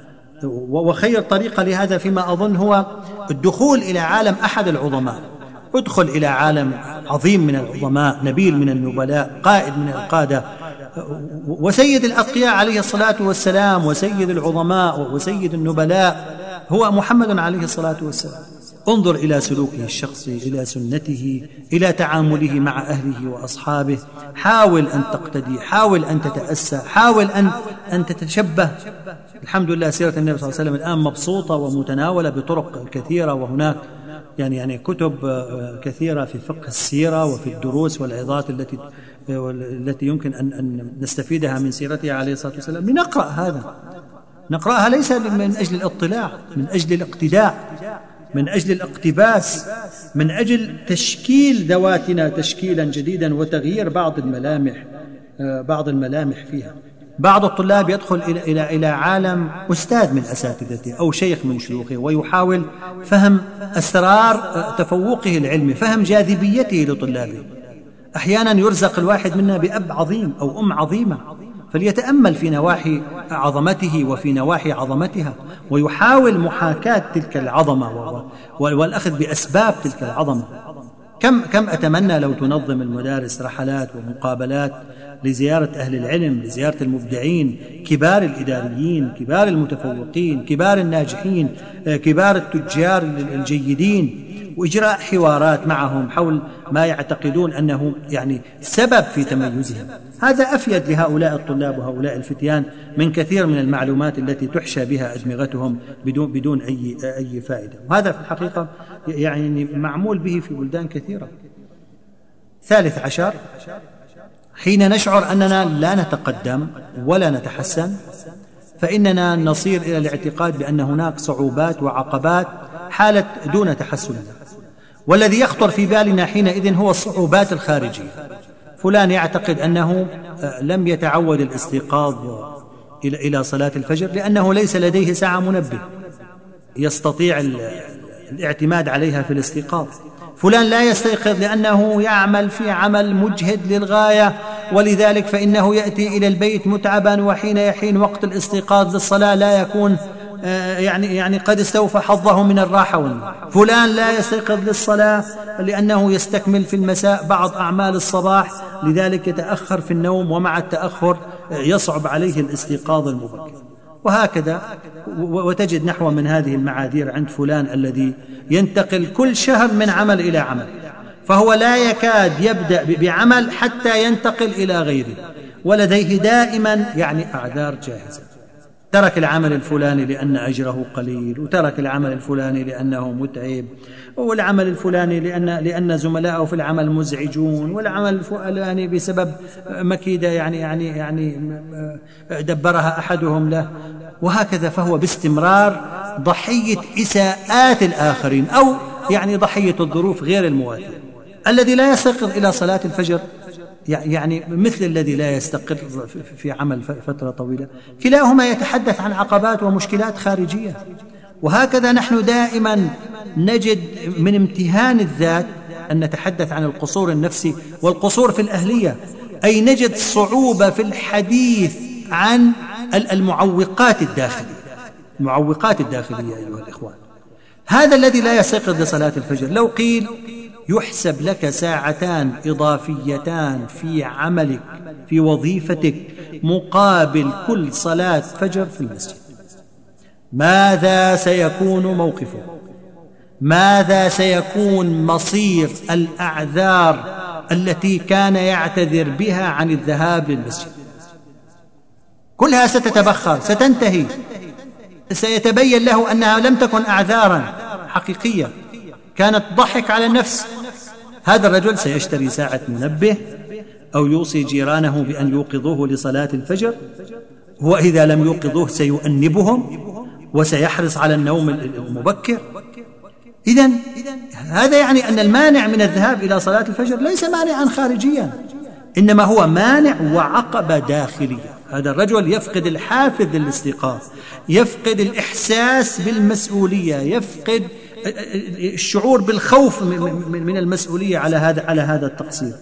وخير طريقة لهذا فيما أظن هو الدخول إلى عالم أحد العظماء. ادخل إلى عالم عظيم من العظماء، نبيل من النبلاء، قائد من القادة، وسيد الأتقياء عليه الصلاة والسلام، وسيد العظماء وسيد النبلاء هو محمد عليه الصلاة والسلام. انظر إلى سلوكه الشخصي، إلى سنته، إلى تعامله مع أهله وأصحابه. حاول أن تقتدي، حاول أن تتأسى، حاول أن أن تتشبه. الحمد لله سيرة النبي صلى الله عليه وسلم الآن مبسوطة ومتناولة بطرق كثيرة، وهناك يعني يعني كتب كثيرة في فقه السيرة وفي الدروس والعظات التي التي يمكن أن أن نستفيدها من سيرته عليه الصلاة والسلام. لنقرأ هذا، نقرأها ليس من أجل الاطلاع، من أجل الاقتداء، من أجل الاقتباس، من أجل تشكيل ذواتنا تشكيلا جديدا وتغيير بعض الملامح بعض الملامح فيها. بعض الطلاب يدخل إلى إلى إلى عالم أستاذ من أساتذته أو شيخ من شيوخه، ويحاول فهم أسرار تفوقه العلمي، فهم جاذبيته لطلابه. أحيانا يرزق الواحد منا بأب عظيم أو أم عظيمة، فليتأمل في نواحي عظمته وفي نواحي عظمتها، ويحاول محاكاة تلك العظمة والأخذ بأسباب تلك العظمة. كم كم أتمنى لو تنظم المدارس رحلات ومقابلات لزيارة أهل العلم، لزيارة المبدعين، كبار الإداريين، كبار المتفوقين، كبار الناجحين، كبار التجار الجيدين، وإجراء حوارات معهم حول ما يعتقدون أنه يعني سبب في تميزهم. هذا أفيد لهؤلاء الطلاب وهؤلاء الفتيان من كثير من المعلومات التي تحشى بها أدمغتهم بدون بدون أي أي فائدة. وهذا في الحقيقة يعني معمول به في بلدان كثيرة. ثالث عشر، حين نشعر أننا لا نتقدم ولا نتحسن فإننا نصير إلى الاعتقاد بأن هناك صعوبات وعقبات حالة دون تحسن، والذي يخطر في بالنا حينئذ هو الصعوبات الخارجية. فلان يعتقد أنه لم يتعود الاستيقاظ إلى صلاة الفجر لأنه ليس لديه ساعة منبه يستطيع الاعتماد عليها في الاستيقاظ. فلان لا يستيقظ لأنه يعمل في عمل مجهد للغاية، ولذلك فإنه يأتي إلى البيت متعبا، وحين يحين وقت الاستيقاظ للصلاة لا يكون يعني يعني قد استوفى حظه من الراحة والنوم. فلان لا يستيقظ للصلاة لأنه يستكمل في المساء بعض أعمال الصباح، لذلك يتأخر في النوم، ومع التأخر يصعب عليه الاستيقاظ المبكر. وهكذا، وتجد نحو من هذه المعاذير عند فلان الذي ينتقل كل شهر من عمل إلى عمل، فهو لا يكاد يبدأ بعمل حتى ينتقل إلى غيره، ولديه دائما يعني أعذار جاهزة. ترك العمل الفلاني لأن أجره قليل، وترك العمل الفلاني لأنه متعب، والعمل الفلاني لأن لأن زملائه في العمل مزعجون، والعمل الفلاني بسبب مكيدة يعني يعني يعني دبرها أحدهم له، وهكذا. فهو باستمرار ضحية إساءات الآخرين، أو يعني ضحية الظروف غير المواتية. الذي لا يستيقظ إلى صلاة الفجر يعني مثل الذي لا يستقر في عمل فترة طويلة، كلاهما يتحدث عن عقبات ومشكلات خارجية. وهكذا نحن دائما نجد من امتهان الذات أن نتحدث عن القصور النفسي والقصور في الأهلية، أي نجد صعوبة في الحديث عن المعوقات الداخلية. المعوقات الداخلية أيها الإخوان، هذا الذي لا يستيقظ لصلاة الفجر لو قيل يحسب لك ساعتان إضافيتان في عملك في وظيفتك مقابل كل صلاة فجر في المسجد، ماذا سيكون موقفه؟ ماذا سيكون مصير الأعذار التي كان يعتذر بها عن الذهاب للمسجد؟ كلها ستتبخر، ستنتهي، سيتبين له أنها لم تكن أعذارا حقيقية، كانت ضحك على النفس. هذا الرجل سيشتري ساعة منبه أو يوصي جيرانه بأن يوقظوه لصلاة الفجر، وإذا لم يوقظوه سيؤنبهم وسيحرص على النوم المبكر. إذن هذا يعني أن المانع من الذهاب إلى صلاة الفجر ليس مانعا خارجيا، إنما هو مانع وعقبة داخلية. هذا الرجل يفقد الحافز للاستيقاظ، يفقد الإحساس بالمسؤولية، يفقد الشعور بالخوف من المسؤولية على هذا على هذا التقصير،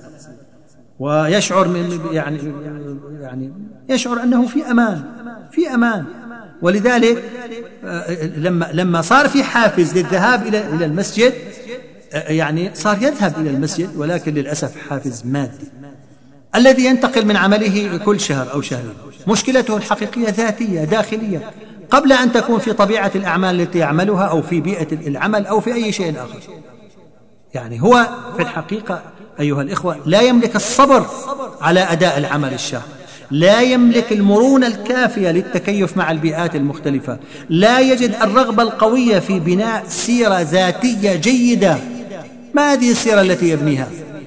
ويشعر من يعني يعني يشعر أنه في أمان في أمان. ولذلك لما لما صار في حافز للذهاب إلى إلى المسجد، يعني صار يذهب إلى المسجد، ولكن للأسف حافز مادي. الذي ينتقل من عمله كل شهر أو شهرين مشكلته الحقيقية ذاتية داخلية، قبل أن تكون في طبيعة الأعمال التي يعملها أو في بيئة العمل أو في أي شيء آخر. يعني هو في الحقيقة أيها الإخوة لا يملك الصبر على أداء العمل الشاق، لا يملك المرونة الكافية للتكيف مع البيئات المختلفة، لا يجد الرغبة القوية في بناء سيرة ذاتية جيدة. ما هذه السيرة التي يبنيها؟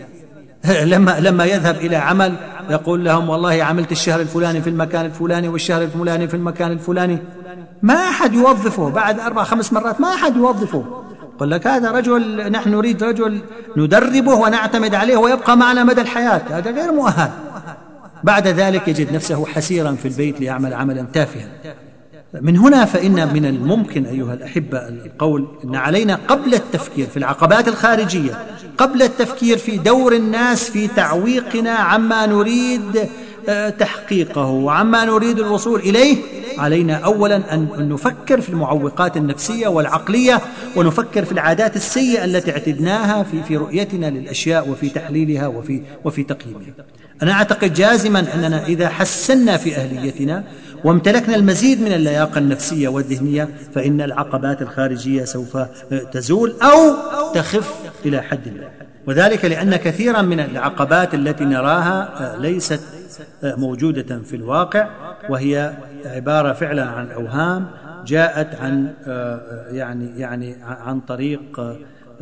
لما لما يذهب إلى عمل يقول لهم والله عملت الشهر الفلاني في المكان الفلاني والشهر الفلاني في المكان الفلاني، ما أحد يوظفه. بعد أربع خمس مرات ما أحد يوظفه. يقول لك هذا رجل نحن نريد رجل ندربه ونعتمد عليه ويبقى معنا مدى الحياة، هذا غير مؤهل. بعد ذلك يجد نفسه حسيرا في البيت ليعمل عملا تافها. من هنا فإن من الممكن أيها الأحبة القول إن علينا قبل التفكير في العقبات الخارجية، قبل التفكير في دور الناس في تعويقنا عما نريد تحقيقه وعما نريد الوصول إليه، علينا أولا أن نفكر في المعوقات النفسية والعقلية، ونفكر في العادات السيئة التي اعتدناها في في رؤيتنا للأشياء وفي تحليلها وفي وفي تقييمها. أنا أعتقد جازما أننا إذا حسنا في أهليتنا وامتلكنا المزيد من اللياقة النفسية والذهنية فإن العقبات الخارجية سوف تزول أو تخف إلى حد ما، وذلك لأن كثيرا من العقبات التي نراها ليست موجودة في الواقع، وهي عبارة فعلا عن أوهام جاءت عن يعني يعني عن طريق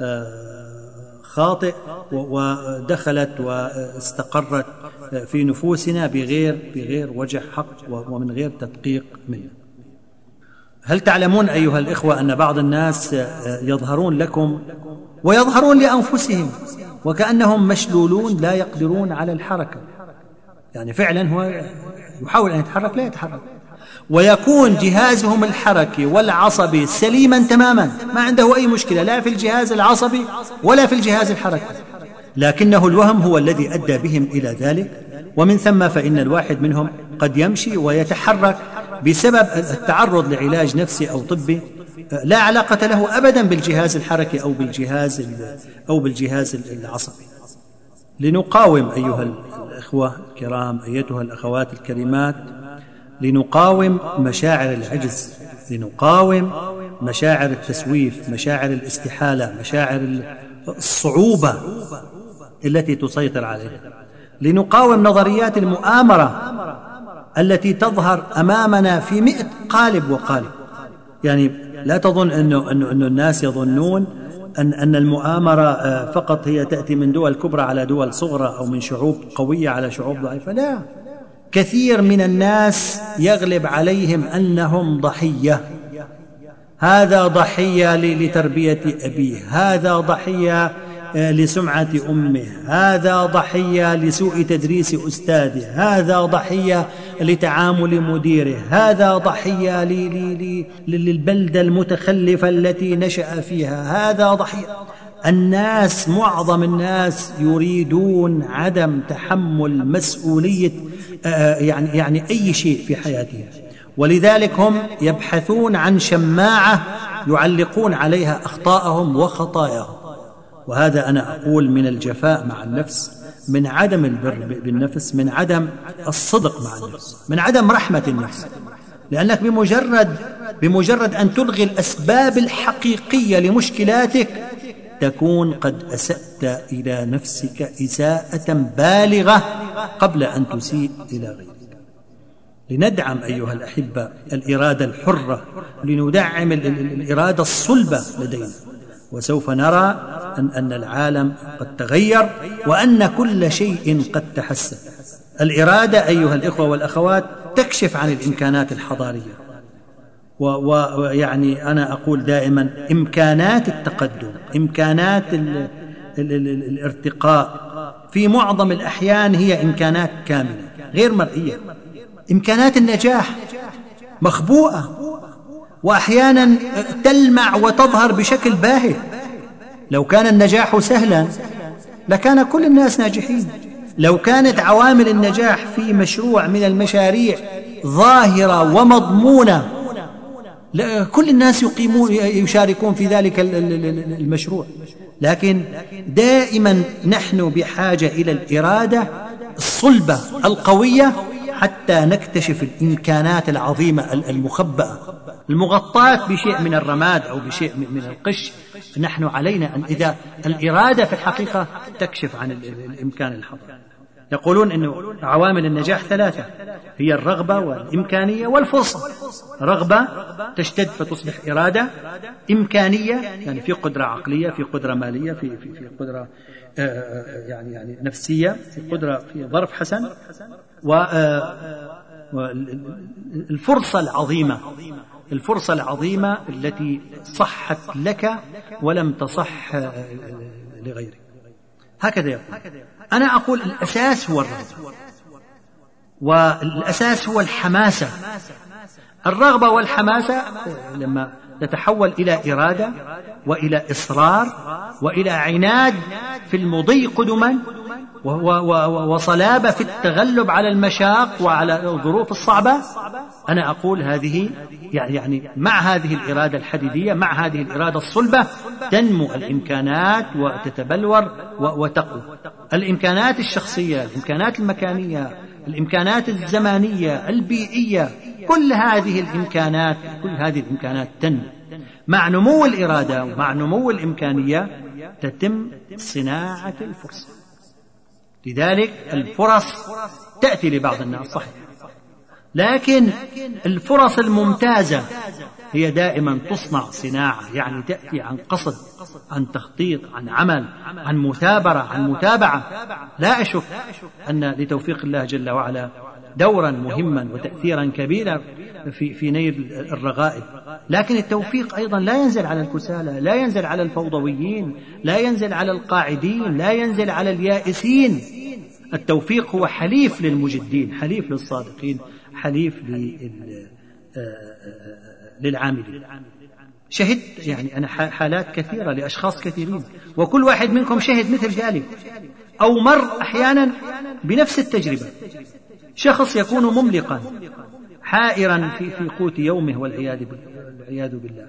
خاطئ ودخلت واستقرت في نفوسنا بغير بغير وجه حق ومن غير تدقيق منه. هل تعلمون أيها الإخوة أن بعض الناس يظهرون لكم ويظهرون لأنفسهم وكأنهم مشلولون لا يقدرون على الحركة؟ يعني فعلا هو يحاول أن يتحرك لا يتحرك، ويكون جهازهم الحركي والعصبي سليما تماما، ما عنده أي مشكلة لا في الجهاز العصبي ولا في الجهاز الحركي، لكنه الوهم هو الذي أدى بهم إلى ذلك. ومن ثم فإن الواحد منهم قد يمشي ويتحرك بسبب التعرض لعلاج نفسي أو طبي لا علاقة له أبدا بالجهاز الحركي أو بالجهاز أو بالجهاز العصبي. لنقاوم أيها الإخوة الكرام، أيتها الأخوات الكريمات، لنقاوم مشاعر العجز، لنقاوم مشاعر التسويف، مشاعر الاستحالة، مشاعر الصعوبة التي تسيطر علينا، لنقاوم نظريات المؤامرة التي تظهر أمامنا في مئة قالب وقالب. يعني لا تظن أنه, أنه, أنه الناس يظنون أن, أن المؤامرة فقط هي تأتي من دول كبرى على دول صغرى أو من شعوب قوية على شعوب ضعيفة، لا، كثير من الناس يغلب عليهم أنهم ضحية، هذا ضحية لتربية أبيه، هذا ضحية لسمعة أمه، هذا ضحية لسوء تدريس أستاذه، هذا ضحية لتعامل مديره، هذا ضحية للبلدة المتخلفة التي نشأ فيها، هذا ضحية. الناس معظم الناس يريدون عدم تحمل مسؤولية يعني يعني أي شيء في حياتهم، ولذلك هم يبحثون عن شماعة يعلقون عليها أخطاءهم وخطاياهم. وهذا أنا أقول من الجفاء مع النفس، من عدم البر بالنفس، من عدم الصدق مع النفس، من عدم رحمة النفس، لأنك بمجرد بمجرد أن تلغي الأسباب الحقيقية لمشكلاتك تكون قد أسأت إلى نفسك إساءة بالغة قبل أن تسيء إلى غيرك. لندعم أيها الأحبة الإرادة الحرة، لندعم الإرادة الصلبة لدينا، وسوف نرى أن, أن العالم قد تغير وأن كل شيء قد تحسن. الإرادة أيها الإخوة والأخوات تكشف عن الإمكانات الحضارية، ويعني أنا أقول دائما إمكانات التقدم، إمكانات ال ال ال الارتقاء في معظم الأحيان هي إمكانات كاملة غير مرئية. إمكانات النجاح مخبوءة وأحيانا تلمع وتظهر بشكل باهت. لو كان النجاح سهلا لكان كل الناس ناجحين، لو كانت عوامل النجاح في مشروع من المشاريع ظاهرة ومضمونة كل الناس يقيمون يشاركون في ذلك المشروع. لكن دائما نحن بحاجة إلى الإرادة الصلبة القوية حتى نكتشف الإمكانات العظيمة المخبأة المغطاة بشيء من الرماد أو بشيء من القش. نحن علينا أن إذا الإرادة في الحقيقة تكشف عن الإمكان الحضاري. يقولون أن عوامل النجاح ثلاثة، هي الرغبة والإمكانية والفرصة. رغبة تشتد فتصبح إرادة، إمكانية يعني في قدرة عقلية، في قدرة مالية، في في في قدرة يعني يعني نفسية، في قدرة في ظرف حسن، والفرصة العظيمة، الفرصة العظيمة التي صحت لك ولم تصح لغيرك. هكذا يقول. أنا أقول الأساس هو الرغبة، والأساس هو الحماسة، الرغبة والحماسة لما تتحول إلى إرادة وإلى إصرار وإلى عناد في المضي قدما وصلابة في التغلب على المشاق وعلى الظروف الصعبة، أنا أقول هذه يعني مع هذه الإرادة الحديدية، مع هذه الإرادة الصلبة، تنمو الإمكانات وتتبلور وتقوى. الإمكانات الشخصية، الإمكانات المكانية، الإمكانات الزمانية، البيئية، كل هذه الإمكانات كل هذه الإمكانات تنمو مع نمو الإرادة ومع نمو الإمكانية، تتم صناعة الفرصة. لذلك الفرص تأتي لبعض الناس صحيح، لكن الفرص الممتازة هي دائما تصنع صناعة، يعني تأتي عن قصد، عن تخطيط، عن عمل، عن مثابرة، عن متابعة. لا أشك أن لتوفيق الله جل وعلا دورا مهما وتأثيرا كبيرا في في نيل الرغائب، لكن التوفيق أيضا لا ينزل على الكسالى، لا ينزل على الفوضويين، لا ينزل على القاعدين، لا ينزل على اليائسين. التوفيق هو حليف للمجدين، حليف للصادقين، حليف للعاملين. شهدت يعني أنا حالات كثيرة لأشخاص كثيرين، وكل واحد منكم شهد مثل ذلك أو مر أحيانا بنفس التجربة. شخص يكون مملقا حائرا في في قوت يومه والعياذ بالله،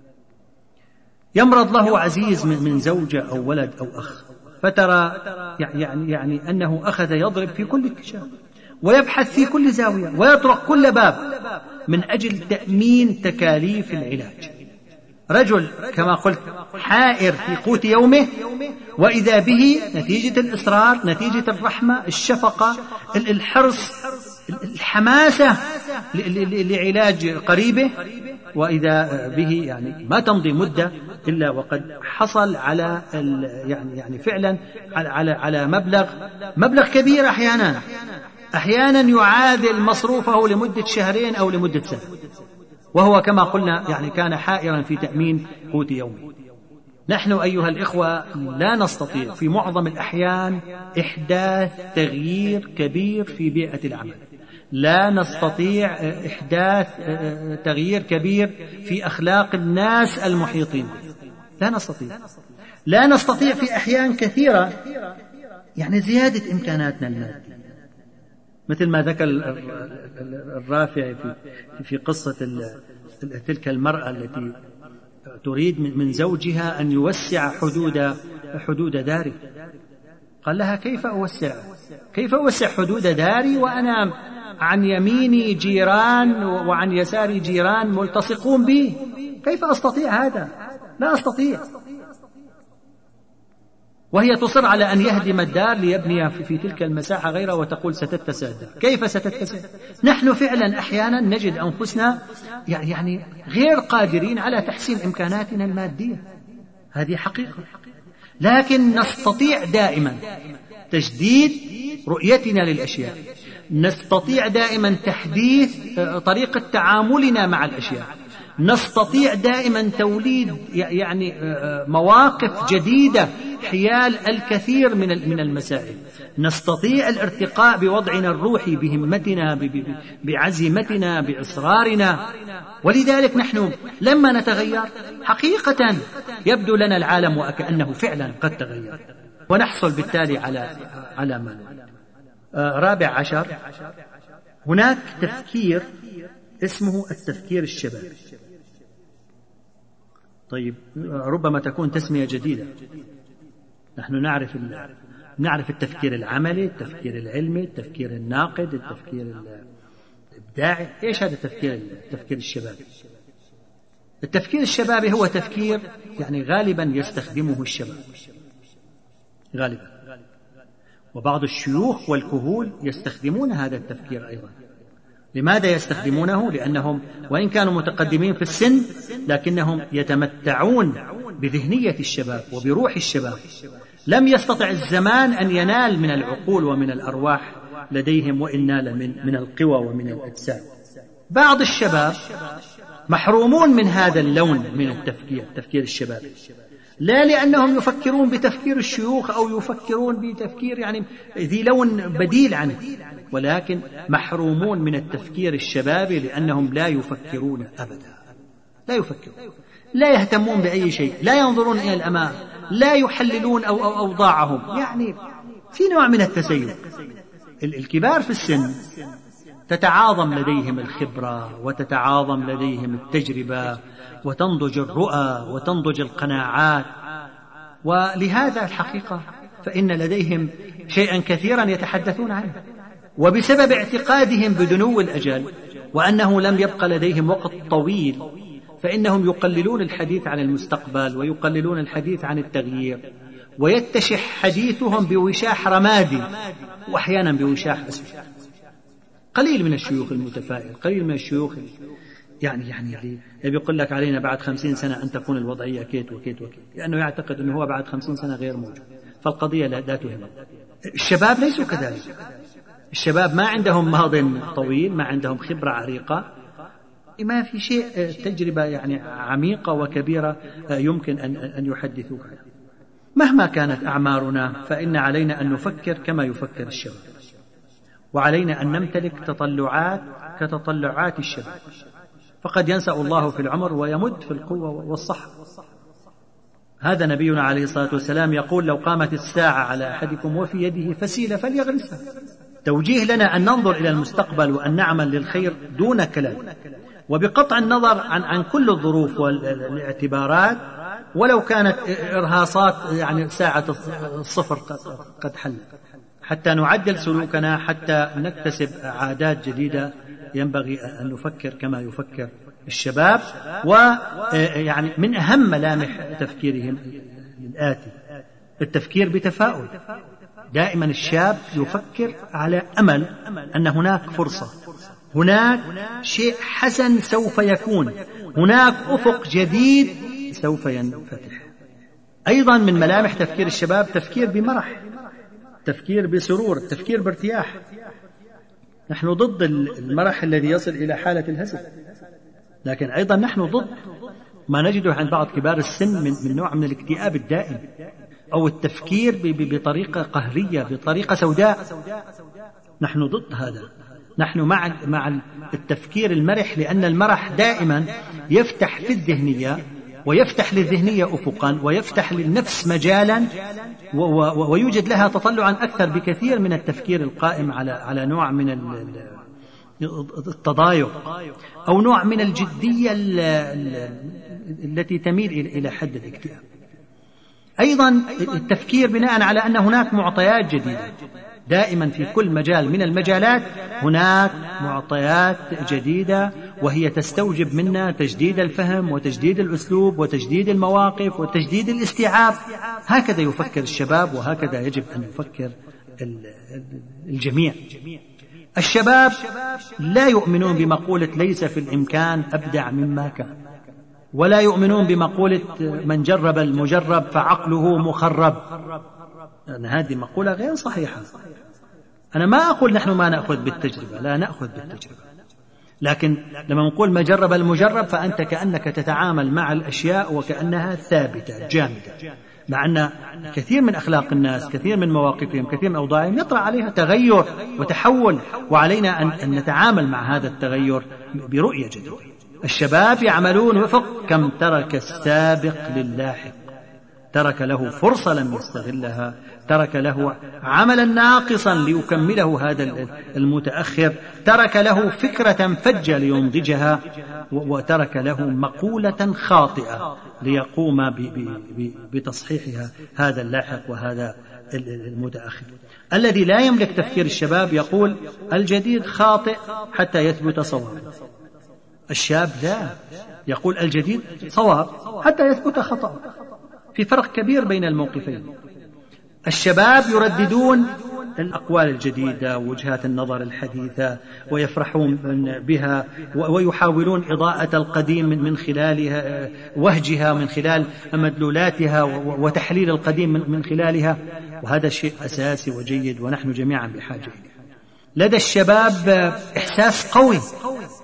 يمرض له عزيز من زوجة أو ولد أو أخ، فترى يعني يعني أنه أخذ يضرب في كل اتجاه ويبحث في كل زاوية ويطرق كل باب من أجل تأمين تكاليف العلاج. رجل كما قلت حائر في قوت يومه، وإذا به نتيجة الإصرار، نتيجة الرحمة، الشفقة، الحرص، الحماسة لعلاج قريبه، وإذا به يعني ما تمضي مدة إلا وقد حصل على يعني يعني فعلا على على على مبلغ مبلغ كبير، أحيانا أحيانا يعادل مصروفه لمدة شهرين أو لمدة سنة، وهو كما قلنا يعني كان حائرا في تأمين قوت يومه. نحن أيها الإخوة لا نستطيع في معظم الأحيان إحداث تغيير كبير في بيئة العمل، لا نستطيع إحداث تغيير كبير في أخلاق الناس المحيطين، لا نستطيع لا نستطيع في أحيان كثيرة يعني زيادة إمكاناتنا المادية، مثل ما ذكر الرافعي في في قصة تلك المرأة التي تريد من زوجها أن يوسع حدود حدود داره. قال لها: كيف أوسع كيف أوسع حدود داري وأنا عن يميني جيران وعن يساري جيران ملتصقون بي؟ كيف أستطيع هذا؟ لا أستطيع. وهي تصر على أن يهدم الدار ليبني في تلك المساحة غيرها، وتقول ستتسع الدار. كيف ستتسع؟ نحن فعلا أحيانا نجد أنفسنا يعني غير قادرين على تحسين إمكاناتنا المادية، هذه حقيقة، لكن نستطيع دائما تجديد رؤيتنا للأشياء، نستطيع دائما تحديث طريقة تعاملنا مع الأشياء، نستطيع دائما توليد يعني مواقف جديدة حيال الكثير من من المسائل، نستطيع الارتقاء بوضعنا الروحي، بهمتنا، بعزيمتنا، بإصرارنا. ولذلك نحن لما نتغير حقيقة يبدو لنا العالم وكأنه فعلا قد تغير، ونحصل بالتالي على على ما نريد. رابع عشر، هناك تفكير اسمه التفكير الشبابي. طيب، ربما تكون تسمية جديدة. نحن نعرف نعرف التفكير العملي، التفكير العلمي، التفكير الناقد، التفكير الإبداعي. إيش هذا التفكير التفكير الشبابي؟ التفكير الشبابي هو تفكير يعني غالبا يستخدمه الشباب غالبا، وبعض الشيوخ والكهول يستخدمون هذا التفكير أيضا. لماذا يستخدمونه؟ لأنهم وإن كانوا متقدمين في السن لكنهم يتمتعون بذهنية الشباب وبروح الشباب. لم يستطع الزمان أن ينال من العقول ومن الأرواح لديهم، وإن نال من من القوى ومن الأجساد. بعض الشباب محرومون من هذا اللون من التفكير، التفكير الشبابي، لا لأنهم يفكرون بتفكير الشيوخ أو يفكرون بتفكير يعني ذي لون بديل عنه، ولكن محرومون من التفكير الشبابي لأنهم لا يفكرون أبدا، لا يفكرون، لا يهتمون بأي شيء، لا ينظرون إلى الأمام، لا يحللون أو أو أوضاعهم، يعني في نوع من التسيب. الكبار في السن تتعاظم لديهم الخبرة وتتعاظم لديهم التجربة وتنضج الرؤى وتنضج القناعات، ولهذا الحقيقة فإن لديهم شيئا كثيرا يتحدثون عنه، وبسبب اعتقادهم بدنو الأجل وأنه لم يبقى لديهم وقت طويل فإنهم يقللون الحديث عن المستقبل ويقللون الحديث عن التغيير، ويتشح حديثهم بوشاح رمادي وأحيانا بوشاح أسود. قليل من الشيوخ المتفائل، قليل من الشيوخ يعني يعني اللي يقول لك علينا بعد خمسين سنة أن تكون الوضعية كيت وكيت وكيت، لأنه يعتقد أنه هو بعد خمسين سنة غير موجود، فالقضية لا تهم. الشباب ليسوا كذلك، الشباب ما عندهم ماض طويل، ما عندهم خبرة عريقة، ما في شيء تجربة يعني عميقة وكبيرة يمكن أن أن يحدثوك عنها. مهما كانت أعمارنا فإن علينا أن نفكر كما يفكر الشباب، وعلينا أن نمتلك تطلعات كتطلعات الشباب، فقد ينسأ الله في العمر ويمد في القوة والصحة. هذا نبينا عليه الصلاة والسلام يقول: لو قامت الساعة على أحدكم وفي يده فسيلة فليغرسها. توجيه لنا أن ننظر إلى المستقبل وأن نعمل للخير دون كلام، وبقطع النظر عن عن كل الظروف والاعتبارات، ولو كانت إرهاصات يعني ساعة الصفر قد حلت، حتى نعدل سلوكنا، حتى نكتسب عادات جديدة. ينبغي أن نفكر كما يفكر الشباب، ويعني من أهم ملامح تفكيرهم الآتي: التفكير بتفاؤل. دائما الشاب يفكر على أمل أن هناك فرصة، هناك شيء حسن سوف يكون، هناك أفق جديد سوف ينفتح. أيضا من ملامح تفكير الشباب تفكير بمرح، تفكير بسرور، تفكير بارتياح. نحن ضد المرح الذي يصل إلى حالة الهزل، لكن أيضا نحن ضد ما نجده عند بعض كبار السن من, من نوع من الاكتئاب الدائم أو التفكير بطريقة قهرية، بطريقة سوداء. نحن ضد هذا، نحن مع مع التفكير المرح، لأن المرح دائما يفتح في الذهنية ويفتح للذهنية أفقا ويفتح للنفس مجالا، ويوجد لها تطلعا أكثر بكثير من التفكير القائم على على نوع من التضايق أو نوع من الجدية التي تميل إلى حد الاكتئاب. أيضا التفكير بناء على أن هناك معطيات جديدة. دائما في كل مجال من المجالات هناك معطيات جديدة، وهي تستوجب منا تجديد الفهم وتجديد الأسلوب وتجديد المواقف وتجديد الاستيعاب. هكذا يفكر الشباب، وهكذا يجب أن يفكر الجميع. الشباب لا يؤمنون بمقولة ليس في الإمكان أبدع مما كان، ولا يؤمنون بمقولة من جرب المجرب فعقله مخرب. أن هذه مقولة غير صحيحة. أنا ما أقول نحن ما نأخذ بالتجربة، لا نأخذ بالتجربة، لكن لما نقول ما جرب المجرب فأنت كأنك تتعامل مع الأشياء وكأنها ثابتة جامدة، مع أن كثير من أخلاق الناس، كثير من مواقفهم، كثير من أوضاعهم يطرأ عليها تغير وتحول، وعلينا أن نتعامل مع هذا التغير برؤية جديدة. الشباب يعملون وفق كم ترك السابق للاحق، ترك له فرصة لم يستغلها، ترك له عملا ناقصا ليكمله هذا المتأخر، ترك له فكرة فجة لينضجها، وترك له مقولة خاطئة ليقوم بتصحيحها هذا اللاحق وهذا المتأخر. الذي لا يملك تفكير الشباب يقول الجديد خاطئ حتى يثبت صواب. الشاب لا، يقول الجديد صواب حتى يثبت خطأ. في فرق كبير بين الموقفين. الشباب يرددون الأقوال الجديدة ووجهات النظر الحديثة ويفرحون بها، ويحاولون إضاءة القديم من خلالها، وهجها من خلال مدلولاتها، وتحليل القديم من خلالها، وهذا شيء أساسي وجيد ونحن جميعا بحاجة إليه. لدى الشباب إحساس قوي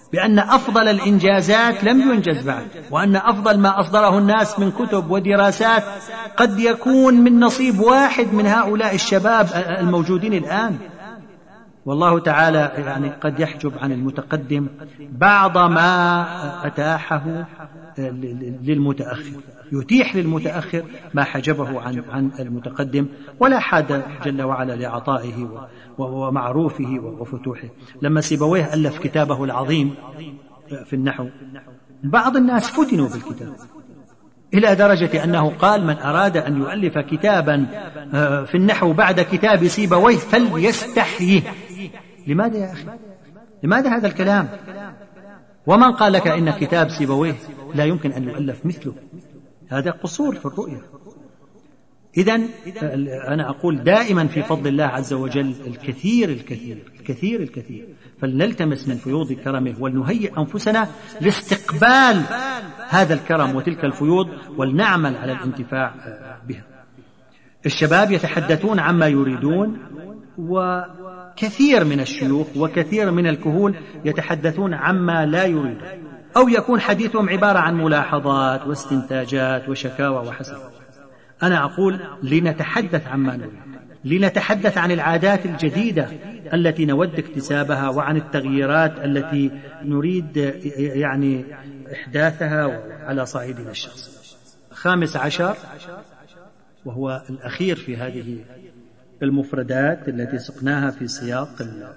بأن أفضل الإنجازات لم ينجز بعد، وأن أفضل ما أصدره الناس من كتب ودراسات قد يكون من نصيب واحد من هؤلاء الشباب الموجودين الآن. والله تعالى يعني قد يحجب عن المتقدم بعض ما أتاحه للمتأخر، يتيح للمتأخر ما حجبه عن عن المتقدم، ولا حاد جل وعلا لعطائه ومعروفه وفتوحه. لما سيبويه ألف كتابه العظيم في النحو، بعض الناس فتنوا بالكتاب إلى درجة أنه قال: من أراد أن يؤلف كتابا في النحو بعد كتاب سيبويه فليستحيه. لماذا يا أخي؟ لماذا هذا الكلام؟ ومن قال لك إن كتاب سيبويه لا يمكن أن يؤلف مثله؟ هذا قصور في الرؤية. إذن أنا أقول دائما في فضل الله عز وجل الكثير الكثير الكثير الكثير، فلنلتمس من فيوض كرمه ولنهيئ أنفسنا لاستقبال هذا الكرم وتلك الفيوض، ولنعمل على الانتفاع بها. الشباب يتحدثون عما يريدون، وكثير من الشيوخ وكثير من الكهول يتحدثون عما لا يريدون، أو يكون حديثهم عبارة عن ملاحظات واستنتاجات وشكاوى وحسرات. أنا أقول لنتحدث عما نريد، لنتحدث عن العادات الجديدة التي نود اكتسابها، وعن التغييرات التي نريد يعني إحداثها على صعيدنا الشخصي. خامس عشر وهو الأخير في هذه المفردات التي سقناها في سياق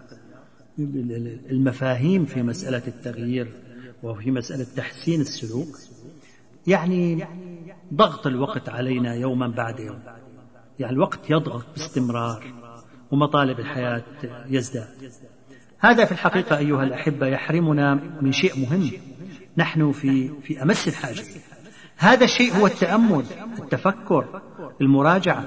المفاهيم في مسألة التغيير وفي مسألة تحسين السلوك، يعني ضغط الوقت علينا يوما بعد يوم. يعني الوقت يضغط باستمرار ومطالب الحياة يزداد. هذا في الحقيقة أيها الأحبة يحرمنا من شيء مهم نحن في في أمس الحاجة. هذا الشيء هو التأمل، التفكر، المراجعة.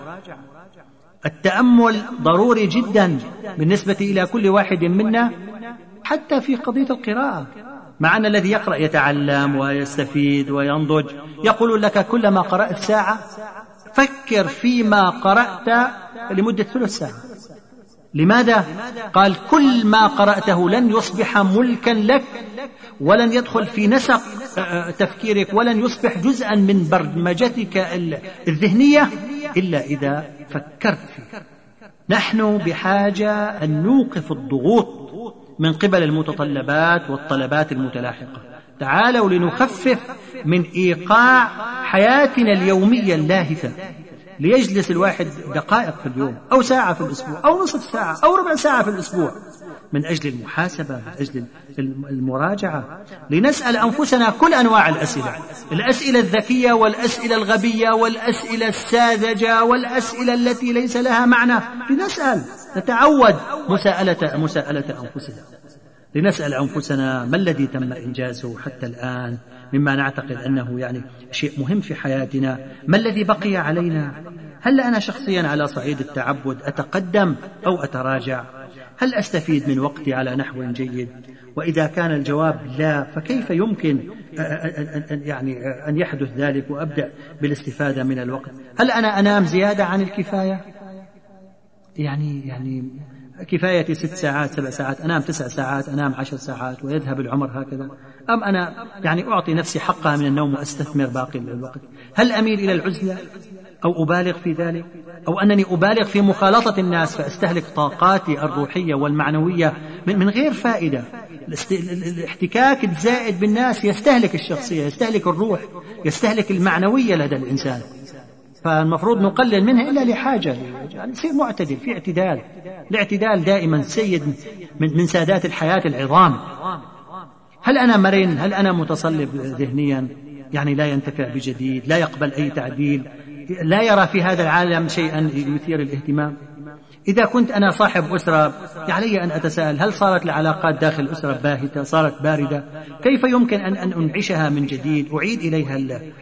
التأمل ضروري جدا بالنسبة إلى كل واحد منا، حتى في قضية القراءة. مع أن الذي يقرأ يتعلم ويستفيد وينضج. يقول لك كلما قرأت ساعة فكر فيما قرأت لمدة ثلث ساعة. لماذا؟ قال: كل ما قرأته لن يصبح ملكا لك، ولن يدخل في نسق تفكيرك، ولن يصبح جزءا من برمجتك الذهنية إلا إذا فكرت فيه. نحن بحاجة أن نوقف الضغوط من قبل المتطلبات والطلبات المتلاحقة. تعالوا لنخفف من إيقاع حياتنا اليومية اللاهثة، ليجلس الواحد دقائق في اليوم أو ساعة في الأسبوع أو نصف ساعة أو ربع ساعة في الأسبوع من أجل المحاسبة، من أجل المراجعة، لنسأل أنفسنا كل أنواع الأسئلة، الأسئلة الذكية والأسئلة الغبية والأسئلة الساذجة والأسئلة التي ليس لها معنى. لنسأل، نتعود مساءلة مساءلة أنفسنا، لنسأل أنفسنا ما الذي تم إنجازه حتى الآن مما نعتقد أنه يعني شيء مهم في حياتنا، ما الذي بقي علينا، هل أنا شخصيا على صعيد التعبد أتقدم أو أتراجع، هل أستفيد من وقتي على نحو جيد، وإذا كان الجواب لا فكيف يمكن أن يعني أن يحدث ذلك وأبدأ بالاستفادة من الوقت، هل أنا أنام زيادة عن الكفاية، يعني يعني كفايتي ست ساعات سبع ساعات، أنام تسع ساعات، أنام عشر ساعات ويذهب العمر هكذا، أم أنا يعني أعطي نفسي حقها من النوم وأستثمر باقي الوقت، هل أميل إلى العزلة أو أبالغ في ذلك، أو أنني أبالغ في مخالطة الناس فأستهلك طاقاتي الروحية والمعنوية من غير فائدة. الاحتكاك الزائد بالناس يستهلك الشخصية، يستهلك الروح، يستهلك المعنوية لدى الإنسان، فالمفروض نقلل منها إلا لحاجة، يعني نصير معتدل في اعتدال. الاعتدال دائما سيد من من سادات الحياة العظام. هل أنا مرن؟ هل أنا متصلب ذهنيا، يعني لا ينتفع بجديد، لا يقبل أي تعديل، لا يرى في هذا العالم شيئا يثير الاهتمام؟ إذا كنت أنا صاحب أسرة علي أن أتساءل هل صارت العلاقات داخل الأسرة باهتة، صارت باردة، كيف يمكن أن أن أنعشها من جديد، أعيد إليها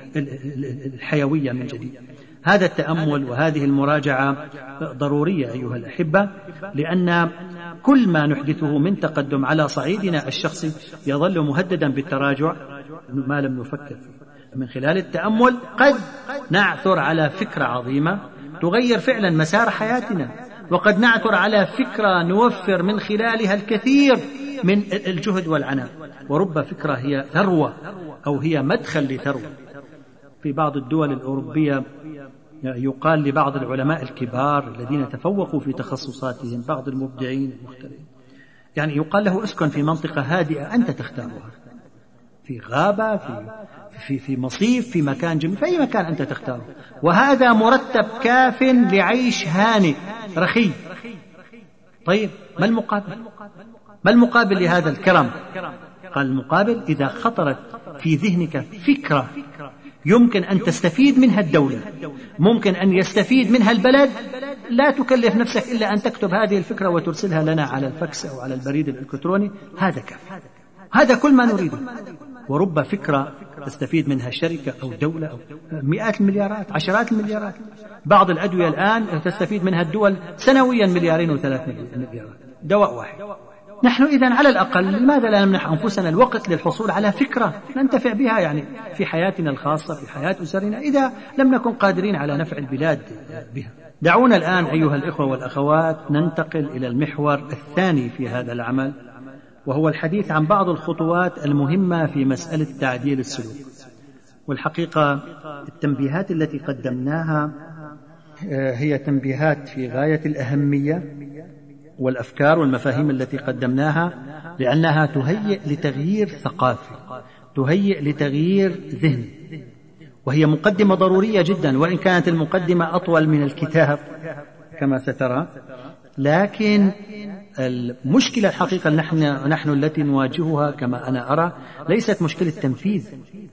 الحيوية من جديد. هذا التأمل وهذه المراجعة ضرورية أيها الأحبة، لأن كل ما نحدثه من تقدم على صعيدنا الشخصي يظل مهددا بالتراجع ما لم نفكر فيه. من خلال التأمل قد نعثر على فكرة عظيمة تغير فعلا مسار حياتنا، وقد نعثر على فكرة نوفر من خلالها الكثير من الجهد والعناء. ورب فكرة هي ثروة أو هي مدخل لثروة. في بعض الدول الأوروبية يقال لبعض العلماء الكبار الذين تفوقوا في تخصصاتهم، بعض المبدعين المختلفين، يعني يقال له اسكن في منطقة هادئة أنت تختارها، في غابة، في في في مصيف، في مكان جميل، في أي مكان أنت تختاره، وهذا مرتب كاف لعيش هانئ رخي. طيب ما المقابل؟ ما المقابل لهذا الكرم؟ قال المقابل إذا خطرت في ذهنك فكرة يمكن أن تستفيد منها الدولة، ممكن أن يستفيد منها البلد، لا تكلف نفسك إلا أن تكتب هذه الفكرة وترسلها لنا على الفاكس أو على البريد الإلكتروني، هذا كافي، هذا كل ما نريده. ورب فكرة تستفيد منها شركة أو دولة أو مئات المليارات، عشرات المليارات. بعض الأدوية الآن تستفيد منها الدول سنويا مليارين وثلاث مليارات دواء واحد. نحن إذن على الأقل لماذا لا نمنح أنفسنا الوقت للحصول على فكرة ننتفع بها يعني في حياتنا الخاصة، في حياة أسرنا، إذا لم نكن قادرين على نفع البلاد بها. دعونا الآن أيها الإخوة والأخوات ننتقل إلى المحور الثاني في هذا العمل، وهو الحديث عن بعض الخطوات المهمة في مسألة تعديل السلوك. والحقيقة التنبيهات التي قدمناها هي تنبيهات في غاية الأهمية، والأفكار والمفاهيم التي قدمناها لأنها تهيئ لتغيير ثقافي، تهيئ لتغيير ذهني، وهي مقدمة ضرورية جدا، وإن كانت المقدمة أطول من الكتاب كما سترى. لكن المشكلة الحقيقة نحن, نحن التي نواجهها كما أنا أرى ليست مشكلة تنفيذ،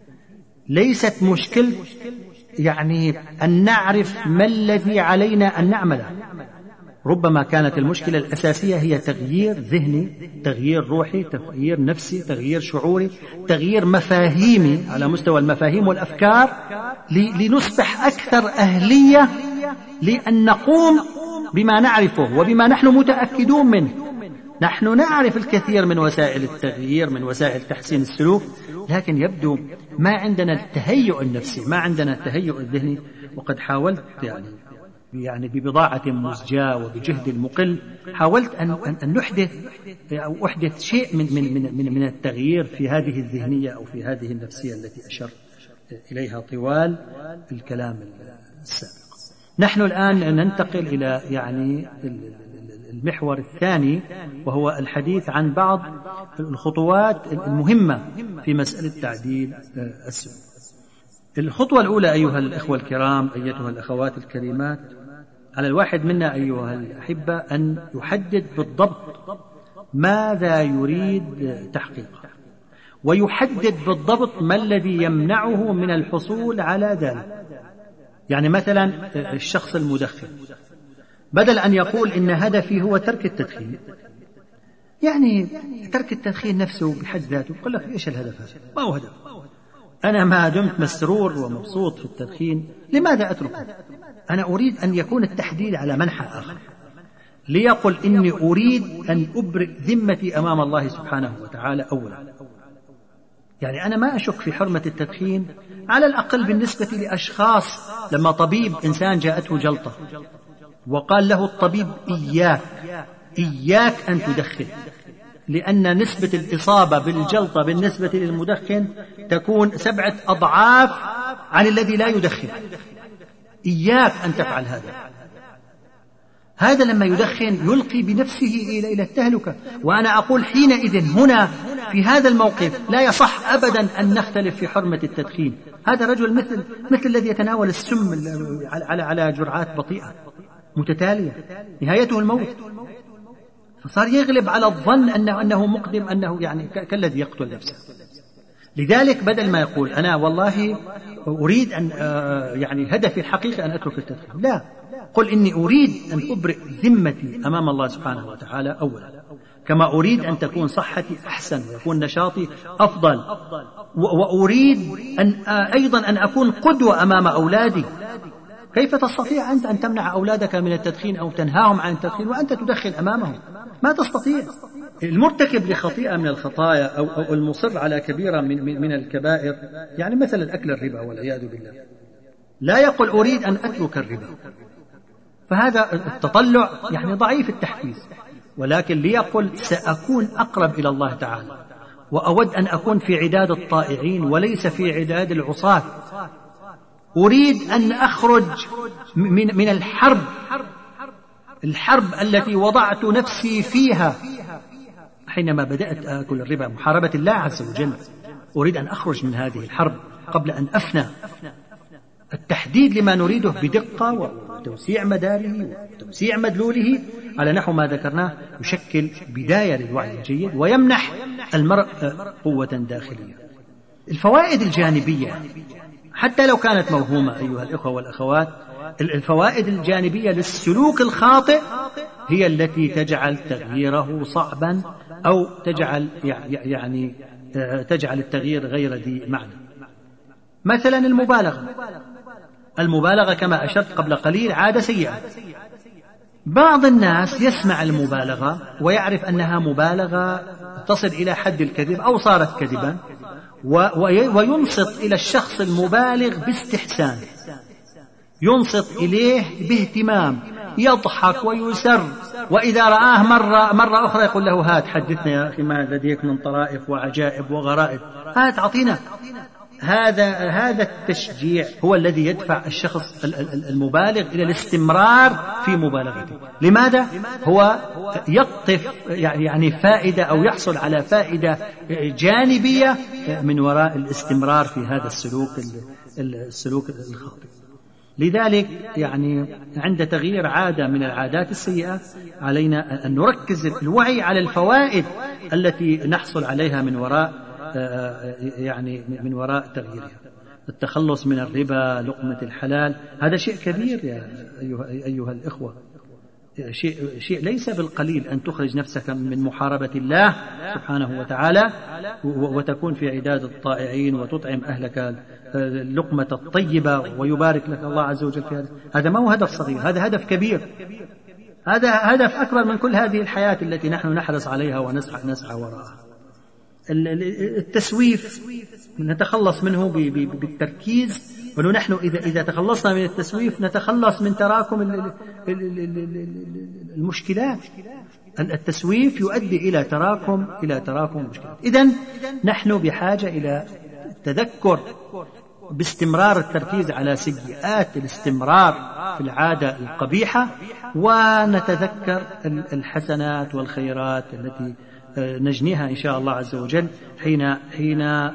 ليست مشكلة يعني أن نعرف ما الذي علينا أن نعمله. ربما كانت المشكلة الأساسية هي تغيير ذهني، تغيير روحي، تغيير نفسي، تغيير شعوري، تغيير مفاهيمي على مستوى المفاهيم والأفكار، لنصبح أكثر أهلية لأن نقوم بما نعرفه وبما نحن متأكدون منه. نحن نعرف الكثير من وسائل التغيير، من وسائل تحسين السلوك، لكن يبدو ما عندنا التهيؤ النفسي، ما عندنا التهيؤ الذهني. وقد حاولت يعني يعني ببضاعة مزجاة وبجهد مقل حاولت أن أن نحدث أو أحدث شيء من من من من التغيير في هذه الذهنية أو في هذه النفسية التي أشرت إليها طوال الكلام السابق. نحن الآن ننتقل إلى يعني المحور الثاني، وهو الحديث عن بعض الخطوات المهمة في مسألة تعديل السلوك. الخطوة الأولى أيها الإخوة الكرام، أيتها الأخوات الكريمات، على الواحد منا أيها الأحبة أن يحدد بالضبط ماذا يريد تحقيقه، ويحدد بالضبط ما الذي يمنعه من الحصول على ذلك. يعني مثلا الشخص المدخن بدل أن يقول إن هدفي هو ترك التدخين، يعني ترك التدخين نفسه بحد ذاته، يقول لك إيش الهدف هذا؟ ما هو هدف؟ أنا ما دمت مسرور ومبسوط في التدخين لماذا أتركه؟ أنا أريد أن يكون التحديد على منحى آخر، ليقل إني أريد أن أبرئ ذمتي أمام الله سبحانه وتعالى أولا. يعني أنا ما أشك في حرمة التدخين على الأقل بالنسبة لأشخاص، لما طبيب إنسان جاءته جلطة وقال له الطبيب إياك إياك أن تدخن، لأن نسبة الإصابة بالجلطة بالنسبة للمدخن تكون سبعة أضعاف عن الذي لا يدخن، إياك أن تفعل هذا. هذا لما يدخن يلقي بنفسه إلى التهلكة. وأنا أقول حينئذ هنا في هذا الموقف لا يصح أبدا أن نختلف في حرمة التدخين. هذا رجل مثل مثل الذي يتناول السم على على جرعات بطيئة متتالية، نهايته الموت. فصار يغلب على الظن أنه, أنه مقدم، أنه يعني كالذي يقتل نفسه. لذلك بدل ما يقول أنا والله أريد أن يعني هدفي الحقيقي أن أترك التدخين، لا، قل إني أريد أن أبرئ ذمتي أمام الله سبحانه وتعالى أولا، كما أريد أن تكون صحتي أحسن ويكون نشاطي أفضل، وأريد أن أيضا أن أكون قدوة أمام أولادي. كيف تستطيع أنت أن تمنع أولادك من التدخين أو تنهاهم عن التدخين وأنت تدخن أمامهم؟ ما تستطيع. المرتكب لخطيئة من الخطايا أو, أو المصر على كبيرة من, من, من الكبائر، يعني مثل الأكل الربا والعياذ بالله، لا يقول أريد أن أترك الربا، فهذا التطلع يعني ضعيف التحفيز، ولكن ليقل سأكون أقرب إلى الله تعالى، وأود أن أكون في عداد الطائعين وليس في عداد العصاة. أريد أن أخرج من, من الحرب الحرب التي وضعت نفسي فيها حينما بدأت آكل الربا، محاربة الله عز وجل. أريد أن أخرج من هذه الحرب قبل أن أفنى. التحديد لما نريده بدقة وتوسيع مداره وتوسيع مدلوله على نحو ما ذكرناه يشكل بداية للوعي الجيد ويمنح المرء قوة داخلية. الفوائد الجانبية حتى لو كانت موهومة أيها الإخوة والأخوات، الفوائد الجانبية للسلوك الخاطئ هي التي تجعل تغييره صعبا أو تجعل يعني تجعل التغيير غير ذي معنى. مثلا المبالغة المبالغة كما أشرت قبل قليل عادة سيئة. بعض الناس يسمع المبالغة ويعرف أنها مبالغة تصل إلى حد الكذب أو صارت كذبا وينصت إلى الشخص المبالغ باستحسان، ينصت إليه باهتمام، يضحك ويسر، وإذا رآه مرة, مرة أخرى يقول له هات حدثنا يا أخي ما لديك من طرائف وعجائب وغرائب، هات عطينا. هذا هذا التشجيع هو الذي يدفع الشخص المبالغ إلى الاستمرار في مبالغته. لماذا؟ هو يقطف يعني فائدة أو يحصل على فائدة جانبية من وراء الاستمرار في هذا السلوك السلوك الخاطئ. لذلك يعني عند تغيير عادة من العادات السيئة علينا أن نركز الوعي على الفوائد التي نحصل عليها من وراء يعني من وراء تغييرها. التخلص من الربا، لقمة الحلال، هذا شيء كبير يا أيها, أيها الإخوة، شيء, شيء ليس بالقليل أن تخرج نفسك من محاربة الله سبحانه وتعالى وتكون في عداد الطائعين وتطعم أهلك اللقمة الطيبة ويبارك لك الله عز وجل في هذا. هذا ما هو هدف صغير، هذا هدف كبير، هذا هدف أكبر من كل هذه الحياة التي نحن نحرص عليها ونسعى نسعى وراءها. التسويف نتخلص منه بالتركيز، ونحن إذا إذا تخلصنا من التسويف نتخلص من تراكم المشكلات. التسويف يؤدي إلى تراكم إلى تراكم المشكلات. إذن نحن بحاجة إلى التذكر باستمرار التركيز على سيئات الاستمرار في العادة القبيحة، ونتذكر الحسنات والخيرات التي نجنيها إن شاء الله عز وجل حين حين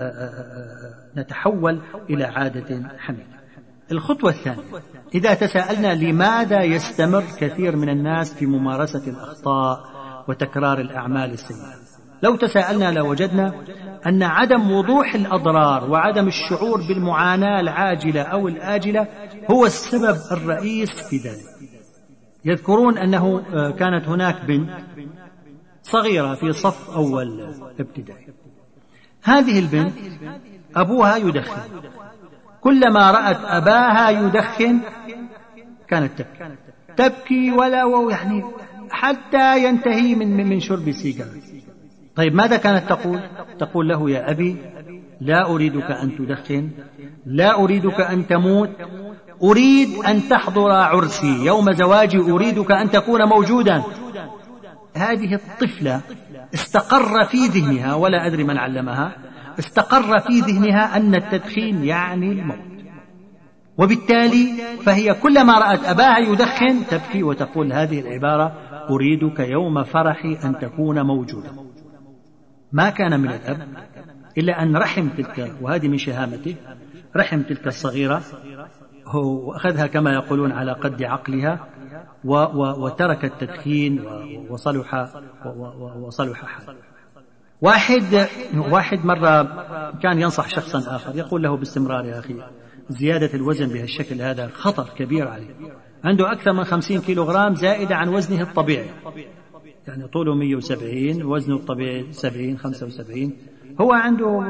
نتحول إلى عادة حميدة. الخطوة الثانية، إذا تساءلنا لماذا يستمر كثير من الناس في ممارسة الأخطاء وتكرار الأعمال السيئة، لو تساءلنا لوجدنا أن عدم وضوح الأضرار وعدم الشعور بالمعاناة العاجلة أو الآجلة هو السبب الرئيس في ذلك. يذكرون أنه كانت هناك بنت صغيرة في صف أول ابتدائي. هذه البنت أبوها يدخن، كلما رأت أباها يدخن كانت تبكي تبكي ولا يعني حتى ينتهي من من شرب السيجارة. طيب ماذا كانت تقول؟ تقول له يا أبي لا أريدك أن تدخن، لا أريدك أن تموت، أريد أن تحضر عرسي يوم زواجي، أريدك أن تكون موجودا. هذه الطفلة استقر في ذهنها، ولا أدري من علمها، استقر في ذهنها أن التدخين يعني الموت، وبالتالي فهي كلما رأت أباها يدخن تبكي وتقول هذه العبارة أريدك يوم فرحي أن تكون موجودا. ما كان من الأب إلا أن رحم تلك، وهذه من شهامته، رحم تلك الصغيرة وأخذها كما يقولون على قد عقلها وترك التدخين وصلح وصلح حاله. واحد واحد مرة كان ينصح شخصا آخر، يقول له باستمرار يا أخي زيادة الوزن بهالشكل هذا خطر كبير عليه، عنده أكثر من خمسين كيلوغرام زائدة عن وزنه الطبيعي، يعني طوله مئة وسبعين، وزنه الطبيعي سبعين خمسة وسبعين، هو عنده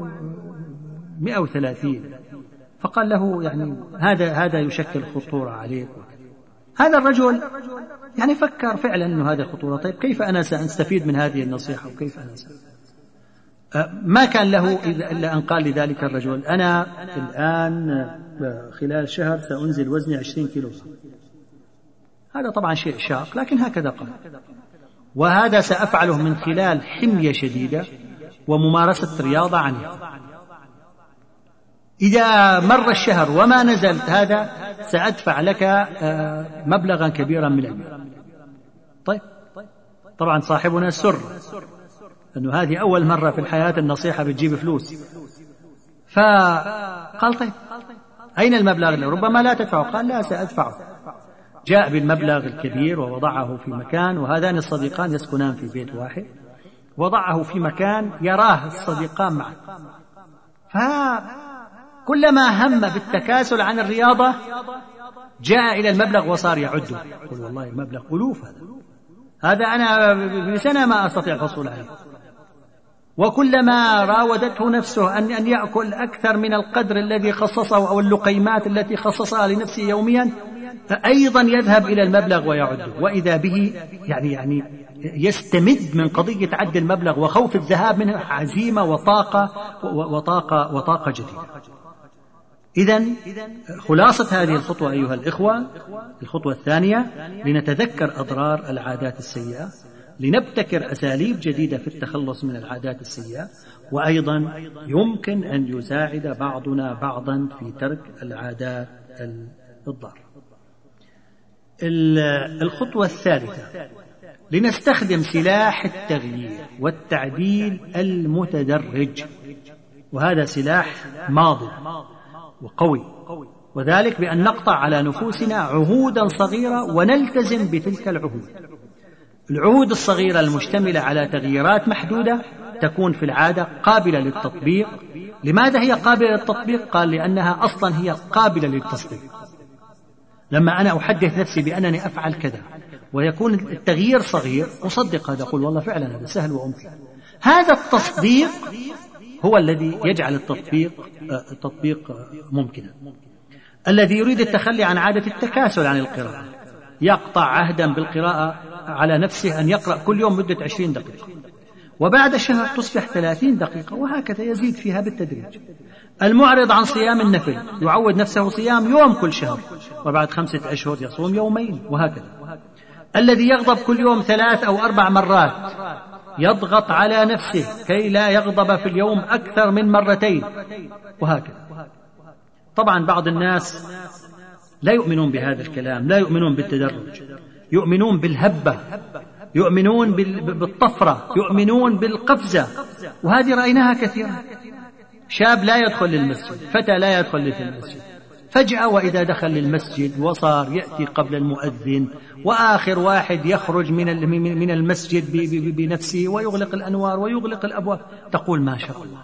مئة وثلاثين. فقال له يعني هذا هذا يشكل خطورة عليك. هذا الرجل يعني فكر فعلا أنه هذا خطورة. طيب كيف أنا سأستفيد من هذه النصيحة وكيف أنا سأستفيد؟ ما كان له إلا أن قال لذلك الرجل أنا الآن خلال شهر سأنزل وزني عشرين كيلو. هذا طبعا شيء شاق، لكن هكذا قال، وهذا سأفعله من خلال حمية شديدة وممارسة رياضة عنيفة. إذا مر الشهر وما نزلت هذا سأدفع لك مبلغا كبيرا من المال. طيب طبعا صاحبنا سر أنه هذه أول مرة في الحياة النصيحة بتجيب فلوس، فقال طيب أين المبلغ اللي ربما لا تدفعه؟ قال لا سأدفعه. جاء بالمبلغ الكبير ووضعه في مكان، وهذان الصديقان يسكنان في بيت واحد، وضعه في مكان يراه الصديقان معه، فكلما هم بالتكاسل عن الرياضة جاء إلى المبلغ وصار يعده، يقول والله مبلغ ألوف، هذا هذا أنا بسنة ما أستطيع الحصول عليه. وكلما راودته نفسه أن أن يأكل أكثر من القدر الذي خصصه أو اللقيمات التي خصصها لنفسه يوميا أيضا يذهب إلى المبلغ ويعده، وإذا به يعني يعني يستمد من قضية عد المبلغ وخوف الذهاب منه عزيمة وطاقة وطاقة وطاقة جديدة. إذن خلاصة هذه الخطوة أيها الإخوة، الخطوة الثانية لنتذكر أضرار العادات السيئة، لنبتكر أساليب جديدة في التخلص من العادات السيئة، وأيضا يمكن أن يساعد بعضنا بعضا في ترك العادات الضارة. الخطوة الثالثة لنستخدم سلاح التغيير والتعديل المتدرج، وهذا سلاح ماضي وقوي، وذلك بأن نقطع على نفوسنا عهودا صغيرة ونلتزم بتلك العهود. العهود الصغيرة المشتملة على تغييرات محدودة تكون في العادة قابلة للتطبيق. لماذا هي قابلة للتطبيق؟ قال لأنها أصلا هي قابلة للتصديق. لما أنا أحدث نفسي بأنني أفعل كذا ويكون التغيير صغير أصدق هذا، أقول والله فعلا هذا سهل وممكن. هذا التصديق هو الذي يجعل التطبيق التطبيق ممكنا. الذي يريد التخلي عن عادة التكاسل عن القراءة يقطع عهدا بالقراءة على نفسه أن يقرأ كل يوم مدة عشرين دقيقة، وبعد شهر تصبح ثلاثين دقيقة، وهكذا يزيد فيها بالتدريج. المعرض عن صيام النفل يعود نفسه صيام يوم كل شهر، وبعد خمسة أشهر يصوم يومين، وهكذا. الذي يغضب كل يوم ثلاث أو أربع مرات يضغط على نفسه كي لا يغضب في اليوم أكثر من مرتين، وهكذا. طبعا بعض الناس لا يؤمنون بهذا الكلام، لا يؤمنون بالتدرج، يؤمنون بالهبة، يؤمنون بالطفرة، يؤمنون بالقفزة، وهذه رأيناها كثيرا. شاب لا يدخل للمسجد، فتى لا يدخل للمسجد، فجأة وإذا دخل للمسجد وصار يأتي قبل المؤذن، وآخر واحد يخرج من من المسجد بنفسه ويغلق الأنوار ويغلق الأبواب، تقول ما شاء الله.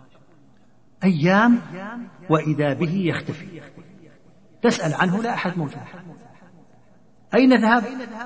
أيام وإذا به يختفي، تسأل عنه لا أحد موجود. أين ذهب؟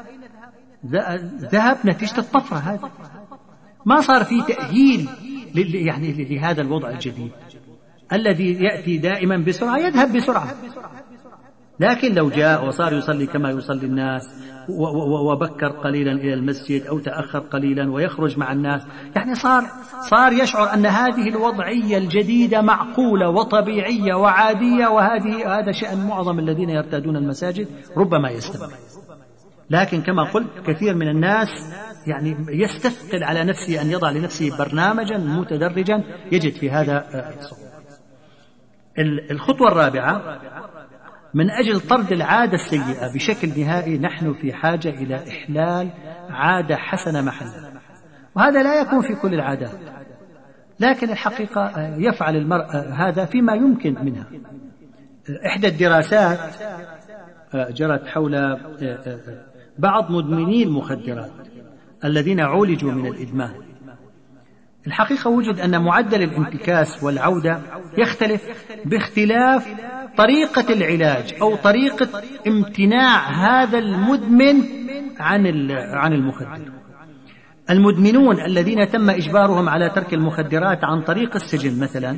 ذهب نتيجة الطفرة هذه. ما صار في تأهيل يعني لهذا الوضع الجديد الذي يأتي دائما بسرعة يذهب بسرعة. لكن لو جاء وصار يصلي كما يصلي الناس وبكر قليلا إلى المسجد أو تأخر قليلا ويخرج مع الناس، يعني صار صار يشعر أن هذه الوضعية الجديدة معقولة وطبيعية وعادية، وهذه هذا شأن معظم الذين يرتادون المساجد، ربما يستمر. لكن كما قلت كثير من الناس يعني يستثقل على نفسه أن يضع لنفسه برنامجا متدرجا يجد في هذا الصعوبة. الخطوة الرابعة، من أجل طرد العادة السيئة بشكل نهائي نحن في حاجة إلى إحلال عادة حسنة محلها، وهذا لا يكون في كل العادات، لكن الحقيقة يفعل المرء هذا فيما يمكن منها. إحدى الدراسات جرت حول بعض مدمني المخدرات الذين عولجوا من الإدمان. الحقيقة وجد أن معدل الانتكاس والعودة يختلف باختلاف طريقة العلاج أو طريقة امتناع هذا المدمن عن عن المخدر. المدمنون الذين تم إجبارهم على ترك المخدرات عن طريق السجن مثلا،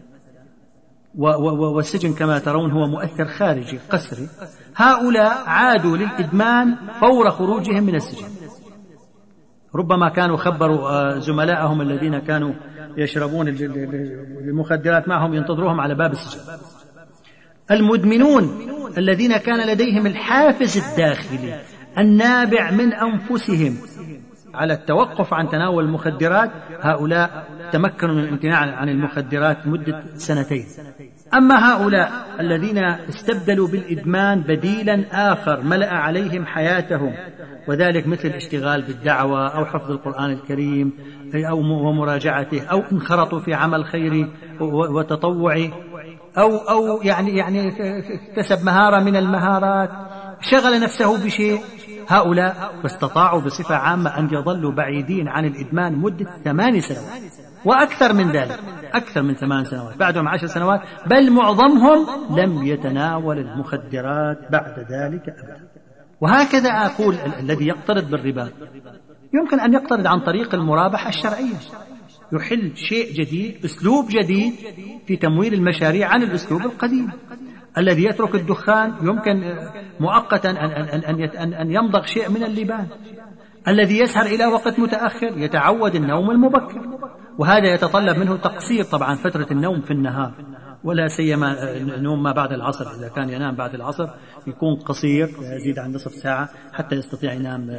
والسجن كما ترون هو مؤثر خارجي قسري، هؤلاء عادوا للإدمان فور خروجهم من السجن. ربما كانوا خبروا زملائهم الذين كانوا يشربون المخدرات معهم ينتظروهم على باب السجن. المدمنون الذين كان لديهم الحافز الداخلي النابع من أنفسهم على التوقف عن تناول المخدرات، هؤلاء تمكنوا من الامتناع عن المخدرات مدة سنتين. أما هؤلاء الذين استبدلوا بالإدمان بديلا آخر ملأ عليهم حياتهم، وذلك مثل الاشتغال بالدعوة أو حفظ القرآن الكريم أو ومراجعته، أو انخرطوا في عمل خيري وتطوعي، أو أو يعني يعني اكتسب مهارة من المهارات، شغل نفسه بشيء، هؤلاء استطاعوا بصفة عامة أن يظلوا بعيدين عن الإدمان مدة ثمان سنوات وأكثر من ذلك، أكثر من ثمان سنوات، بعدهم عشر سنوات، بل معظمهم لم يتناول المخدرات بعد ذلك أبدا. وهكذا أقول الذي يقترض بالربا يمكن أن يقترض عن طريق المرابحة الشرعية، يحل شيء جديد، أسلوب جديد في تمويل المشاريع عن الأسلوب القديم. الذي يترك الدخان يمكن مؤقتا أن, أن, أن, أن يمضغ شيء من اللبان. الذي يسهر إلى وقت متأخر يتعود النوم المبكر، وهذا يتطلب منه تقصير طبعا فترة النوم في النهار، ولا سيما النوم ما بعد العصر، إذا كان ينام بعد العصر يكون قصير يزيد عن نصف ساعة حتى يستطيع ينام.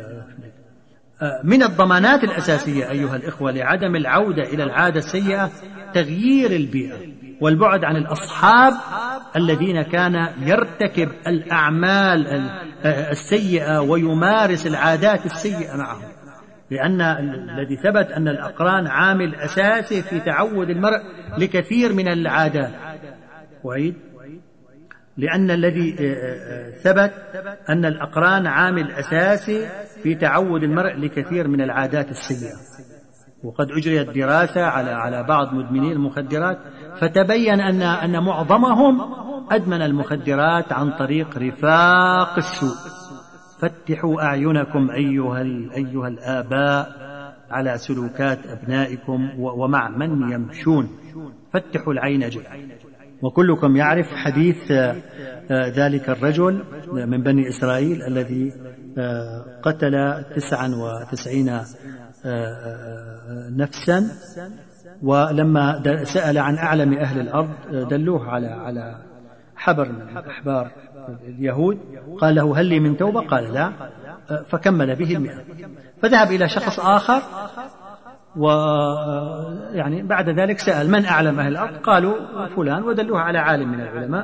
من الضمانات الأساسية أيها الإخوة لعدم العودة إلى العادة السيئة تغيير البيئة والبعد عن الأصحاب الذين كان يرتكب الأعمال السيئة ويمارس العادات السيئة معهم، لأن الذي ثبت أن الأقران عامل أساسي في تعود المرء لكثير من العادات. وعيد لأن الذي ثبت أن الأقران عامل أساسي في تعود المرء لكثير من العادات السيئة. وقد أجريت دراسة على على بعض مدمني المخدرات فتبين أن أن معظمهم أدمن المخدرات عن طريق رفاق السوء. فتحوا أعينكم أيها أيها الآباء على سلوكات أبنائكم ومع من يمشون، فتحوا العين جل. وكلكم يعرف حديث ذلك الرجل من بني إسرائيل الذي قتل تسعا وتسعين نفسا، ولما سأل عن أعلم أهل الأرض دلوه على على حبر من أحبار اليهود، قال له هل لي من توبة؟ قال لا، فكمل به المئة. فذهب إلى شخص آخر ويعني بعد ذلك سأل من أعلم أهل الأرض؟ قالوا فلان، ودلوه على عالم من العلماء.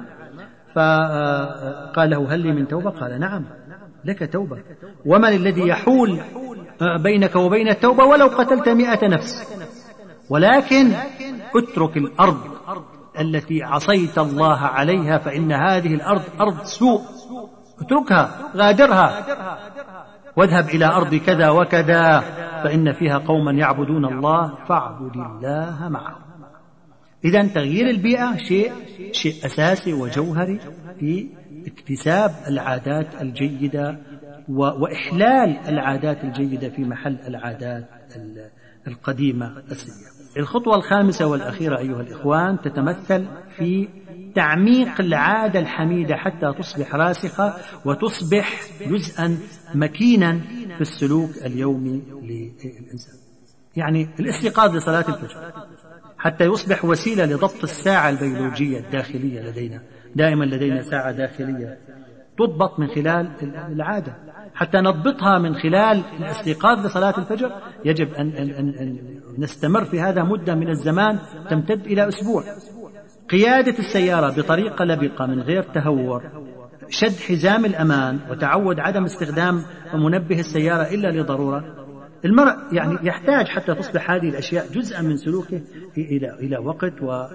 فقال له هل لي من توبة؟ قال نعم لك توبة، ومن الذي يحول بينك وبين التوبة ولو قتلت مئة نفس؟ ولكن اترك الأرض التي عصيت الله عليها فإن هذه الأرض أرض سوء، اتركها غادرها، واذهب إلى أرض كذا وكذا فإن فيها قوما يعبدون الله فاعبد الله معهم. إذن تغيير البيئة شيء شيء أساسي وجوهري في اكتساب العادات الجيدة وإحلال العادات الجيدة في محل العادات القديمة السيئة. الخطوة الخامسة والأخيرة أيها الإخوان تتمثل في تعميق العادة الحميدة حتى تصبح راسخة وتصبح جزءا مكينا في السلوك اليومي للإنسان. يعني الاستيقاظ لصلاة الفجر حتى يصبح وسيلة لضبط الساعة البيولوجية الداخلية لدينا، دائما لدينا ساعة داخلية تضبط من خلال العادة. حتى نضبطها من خلال الاستيقاظ لصلاة الفجر يجب أن, أن, أن, أن نستمر في هذا مدة من الزمان تمتد إلى أسبوع. قيادة السيارة بطريقة لبقة من غير تهور، شد حزام الأمان، وتعود عدم استخدام منبه السيارة إلا لضرورة. المرء يعني يحتاج حتى تصبح هذه الأشياء جزءا من سلوكه إلى إلى وقت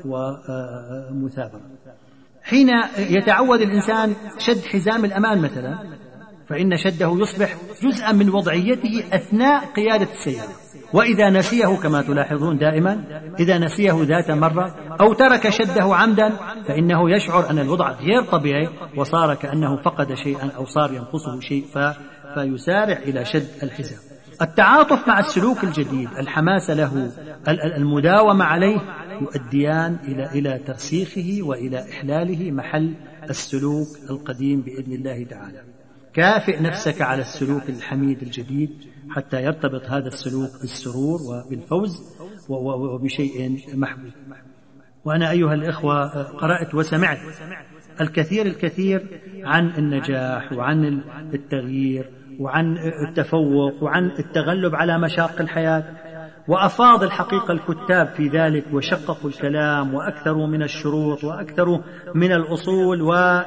ومثابرة. حين يتعود الإنسان شد حزام الأمان مثلا، فإن شده يصبح جزءا من وضعيته أثناء قيادة السيارة. وإذا نسيه كما تلاحظون دائما، إذا نسيه ذات مرة أو ترك شده عمدا فإنه يشعر أن الوضع غير طبيعي وصار كأنه فقد شيئا أو صار ينقصه شيء فيسارع إلى شد الحزام. التعاطف مع السلوك الجديد، الحماس له، المداومة عليه يؤديان إلى إلى ترسيخه وإلى إحلاله محل السلوك القديم بإذن الله تعالى. كافئ نفسك على السلوك الحميد الجديد حتى يرتبط هذا السلوك بالسرور وبالفوز وبشيء محبوب. وأنا أيها الإخوة قرأت وسمعت الكثير الكثير عن النجاح وعن التغيير وعن التفوق وعن التغلب على مشاق الحياة. وأفاض الحقيقة الكتاب في ذلك وشققوا الكلام وأكثروا من الشروط وأكثروا من الأصول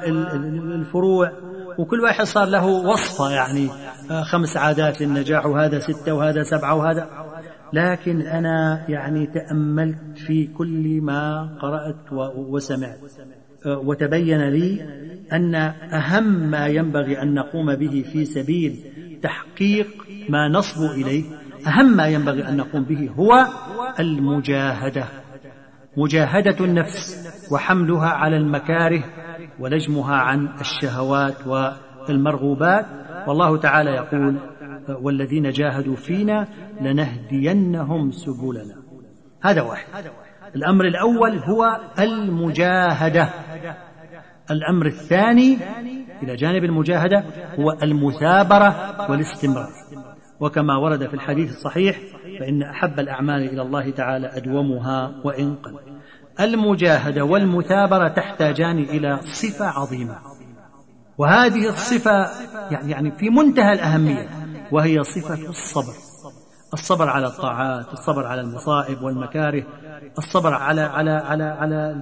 والفروع، وكل واحد صار له وصفة، يعني خمس عادات للنجاح وهذا ستة وهذا سبعة وهذا. لكن أنا يعني تأملت في كل ما قرأت وسمعت، وتبين لي أن أهم ما ينبغي أن نقوم به في سبيل تحقيق ما نصبو إليه، أهم ما ينبغي أن نقوم به هو المجاهدة، مجاهدة النفس وحملها على المكاره ولجمها عن الشهوات والمرغوبات. والله تعالى يقول: والذين جاهدوا فينا لنهدينهم سبلنا. هذا واحد. الأمر الأول هو المجاهدة. الأمر الثاني إلى جانب المجاهدة هو المثابرة والاستمرار، وكما ورد في الحديث الصحيح: فإن أحب الأعمال إلى الله تعالى أدومها وإن قل. المجاهدة والمثابرة تحتاجان إلى صفة عظيمة، وهذه الصفة يعني في منتهى الأهمية، وهي صفة الصبر. الصبر على الطاعات، الصبر على المصائب والمكاره، الصبر على على على على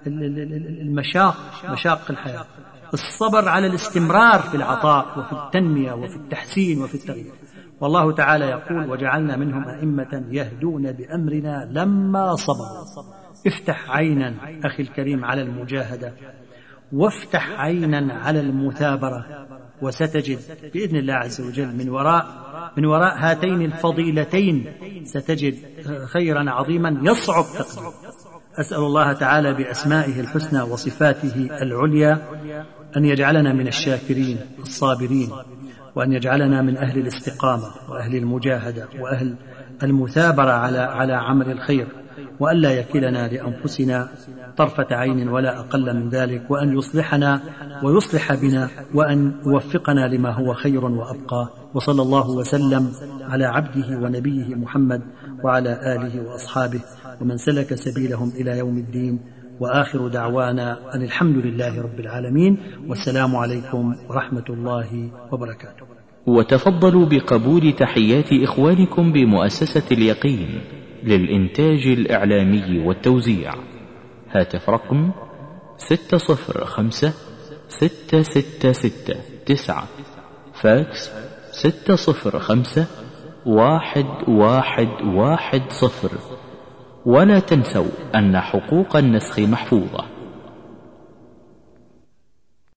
المشاق، مشاق الحياة، الصبر على الاستمرار في العطاء وفي التنمية وفي التحسين وفي التغيير. والله تعالى يقول: وجعلنا منهم أئمة يهدون بأمرنا لما صبروا. افتح عينا أخي الكريم على المجاهدة، وافتح عينا على المثابرة، وستجد بإذن الله عز وجل من وراء من وراء هاتين الفضيلتين ستجد خيرا عظيما يصعب تقديره. أسأل الله تعالى بأسمائه الحسنى وصفاته العليا أن يجعلنا من الشاكرين الصابرين، وأن يجعلنا من أهل الاستقامة وأهل المجاهدة وأهل المثابرة على على عمل الخير، وأن لا يكلنا لأنفسنا طرفة عين ولا أقل من ذلك، وأن يصلحنا ويصلح بنا، وأن يوفقنا لما هو خير وأبقى. وصلى الله وسلم على عبده ونبيه محمد وعلى آله وأصحابه ومن سلك سبيلهم إلى يوم الدين. وآخر دعوانا أن الحمد لله رب العالمين، والسلام عليكم ورحمة الله وبركاته. وتفضلوا بقبول تحيات إخوانكم بمؤسسة اليقين للإنتاج الإعلامي والتوزيع. هاتف رقم ستة صفر خمسة ستة ستة ستة تسعة، فاكس ستة صفر خمسة واحد واحد واحد صفر. ولا تنسوا أن حقوق النسخ محفوظة.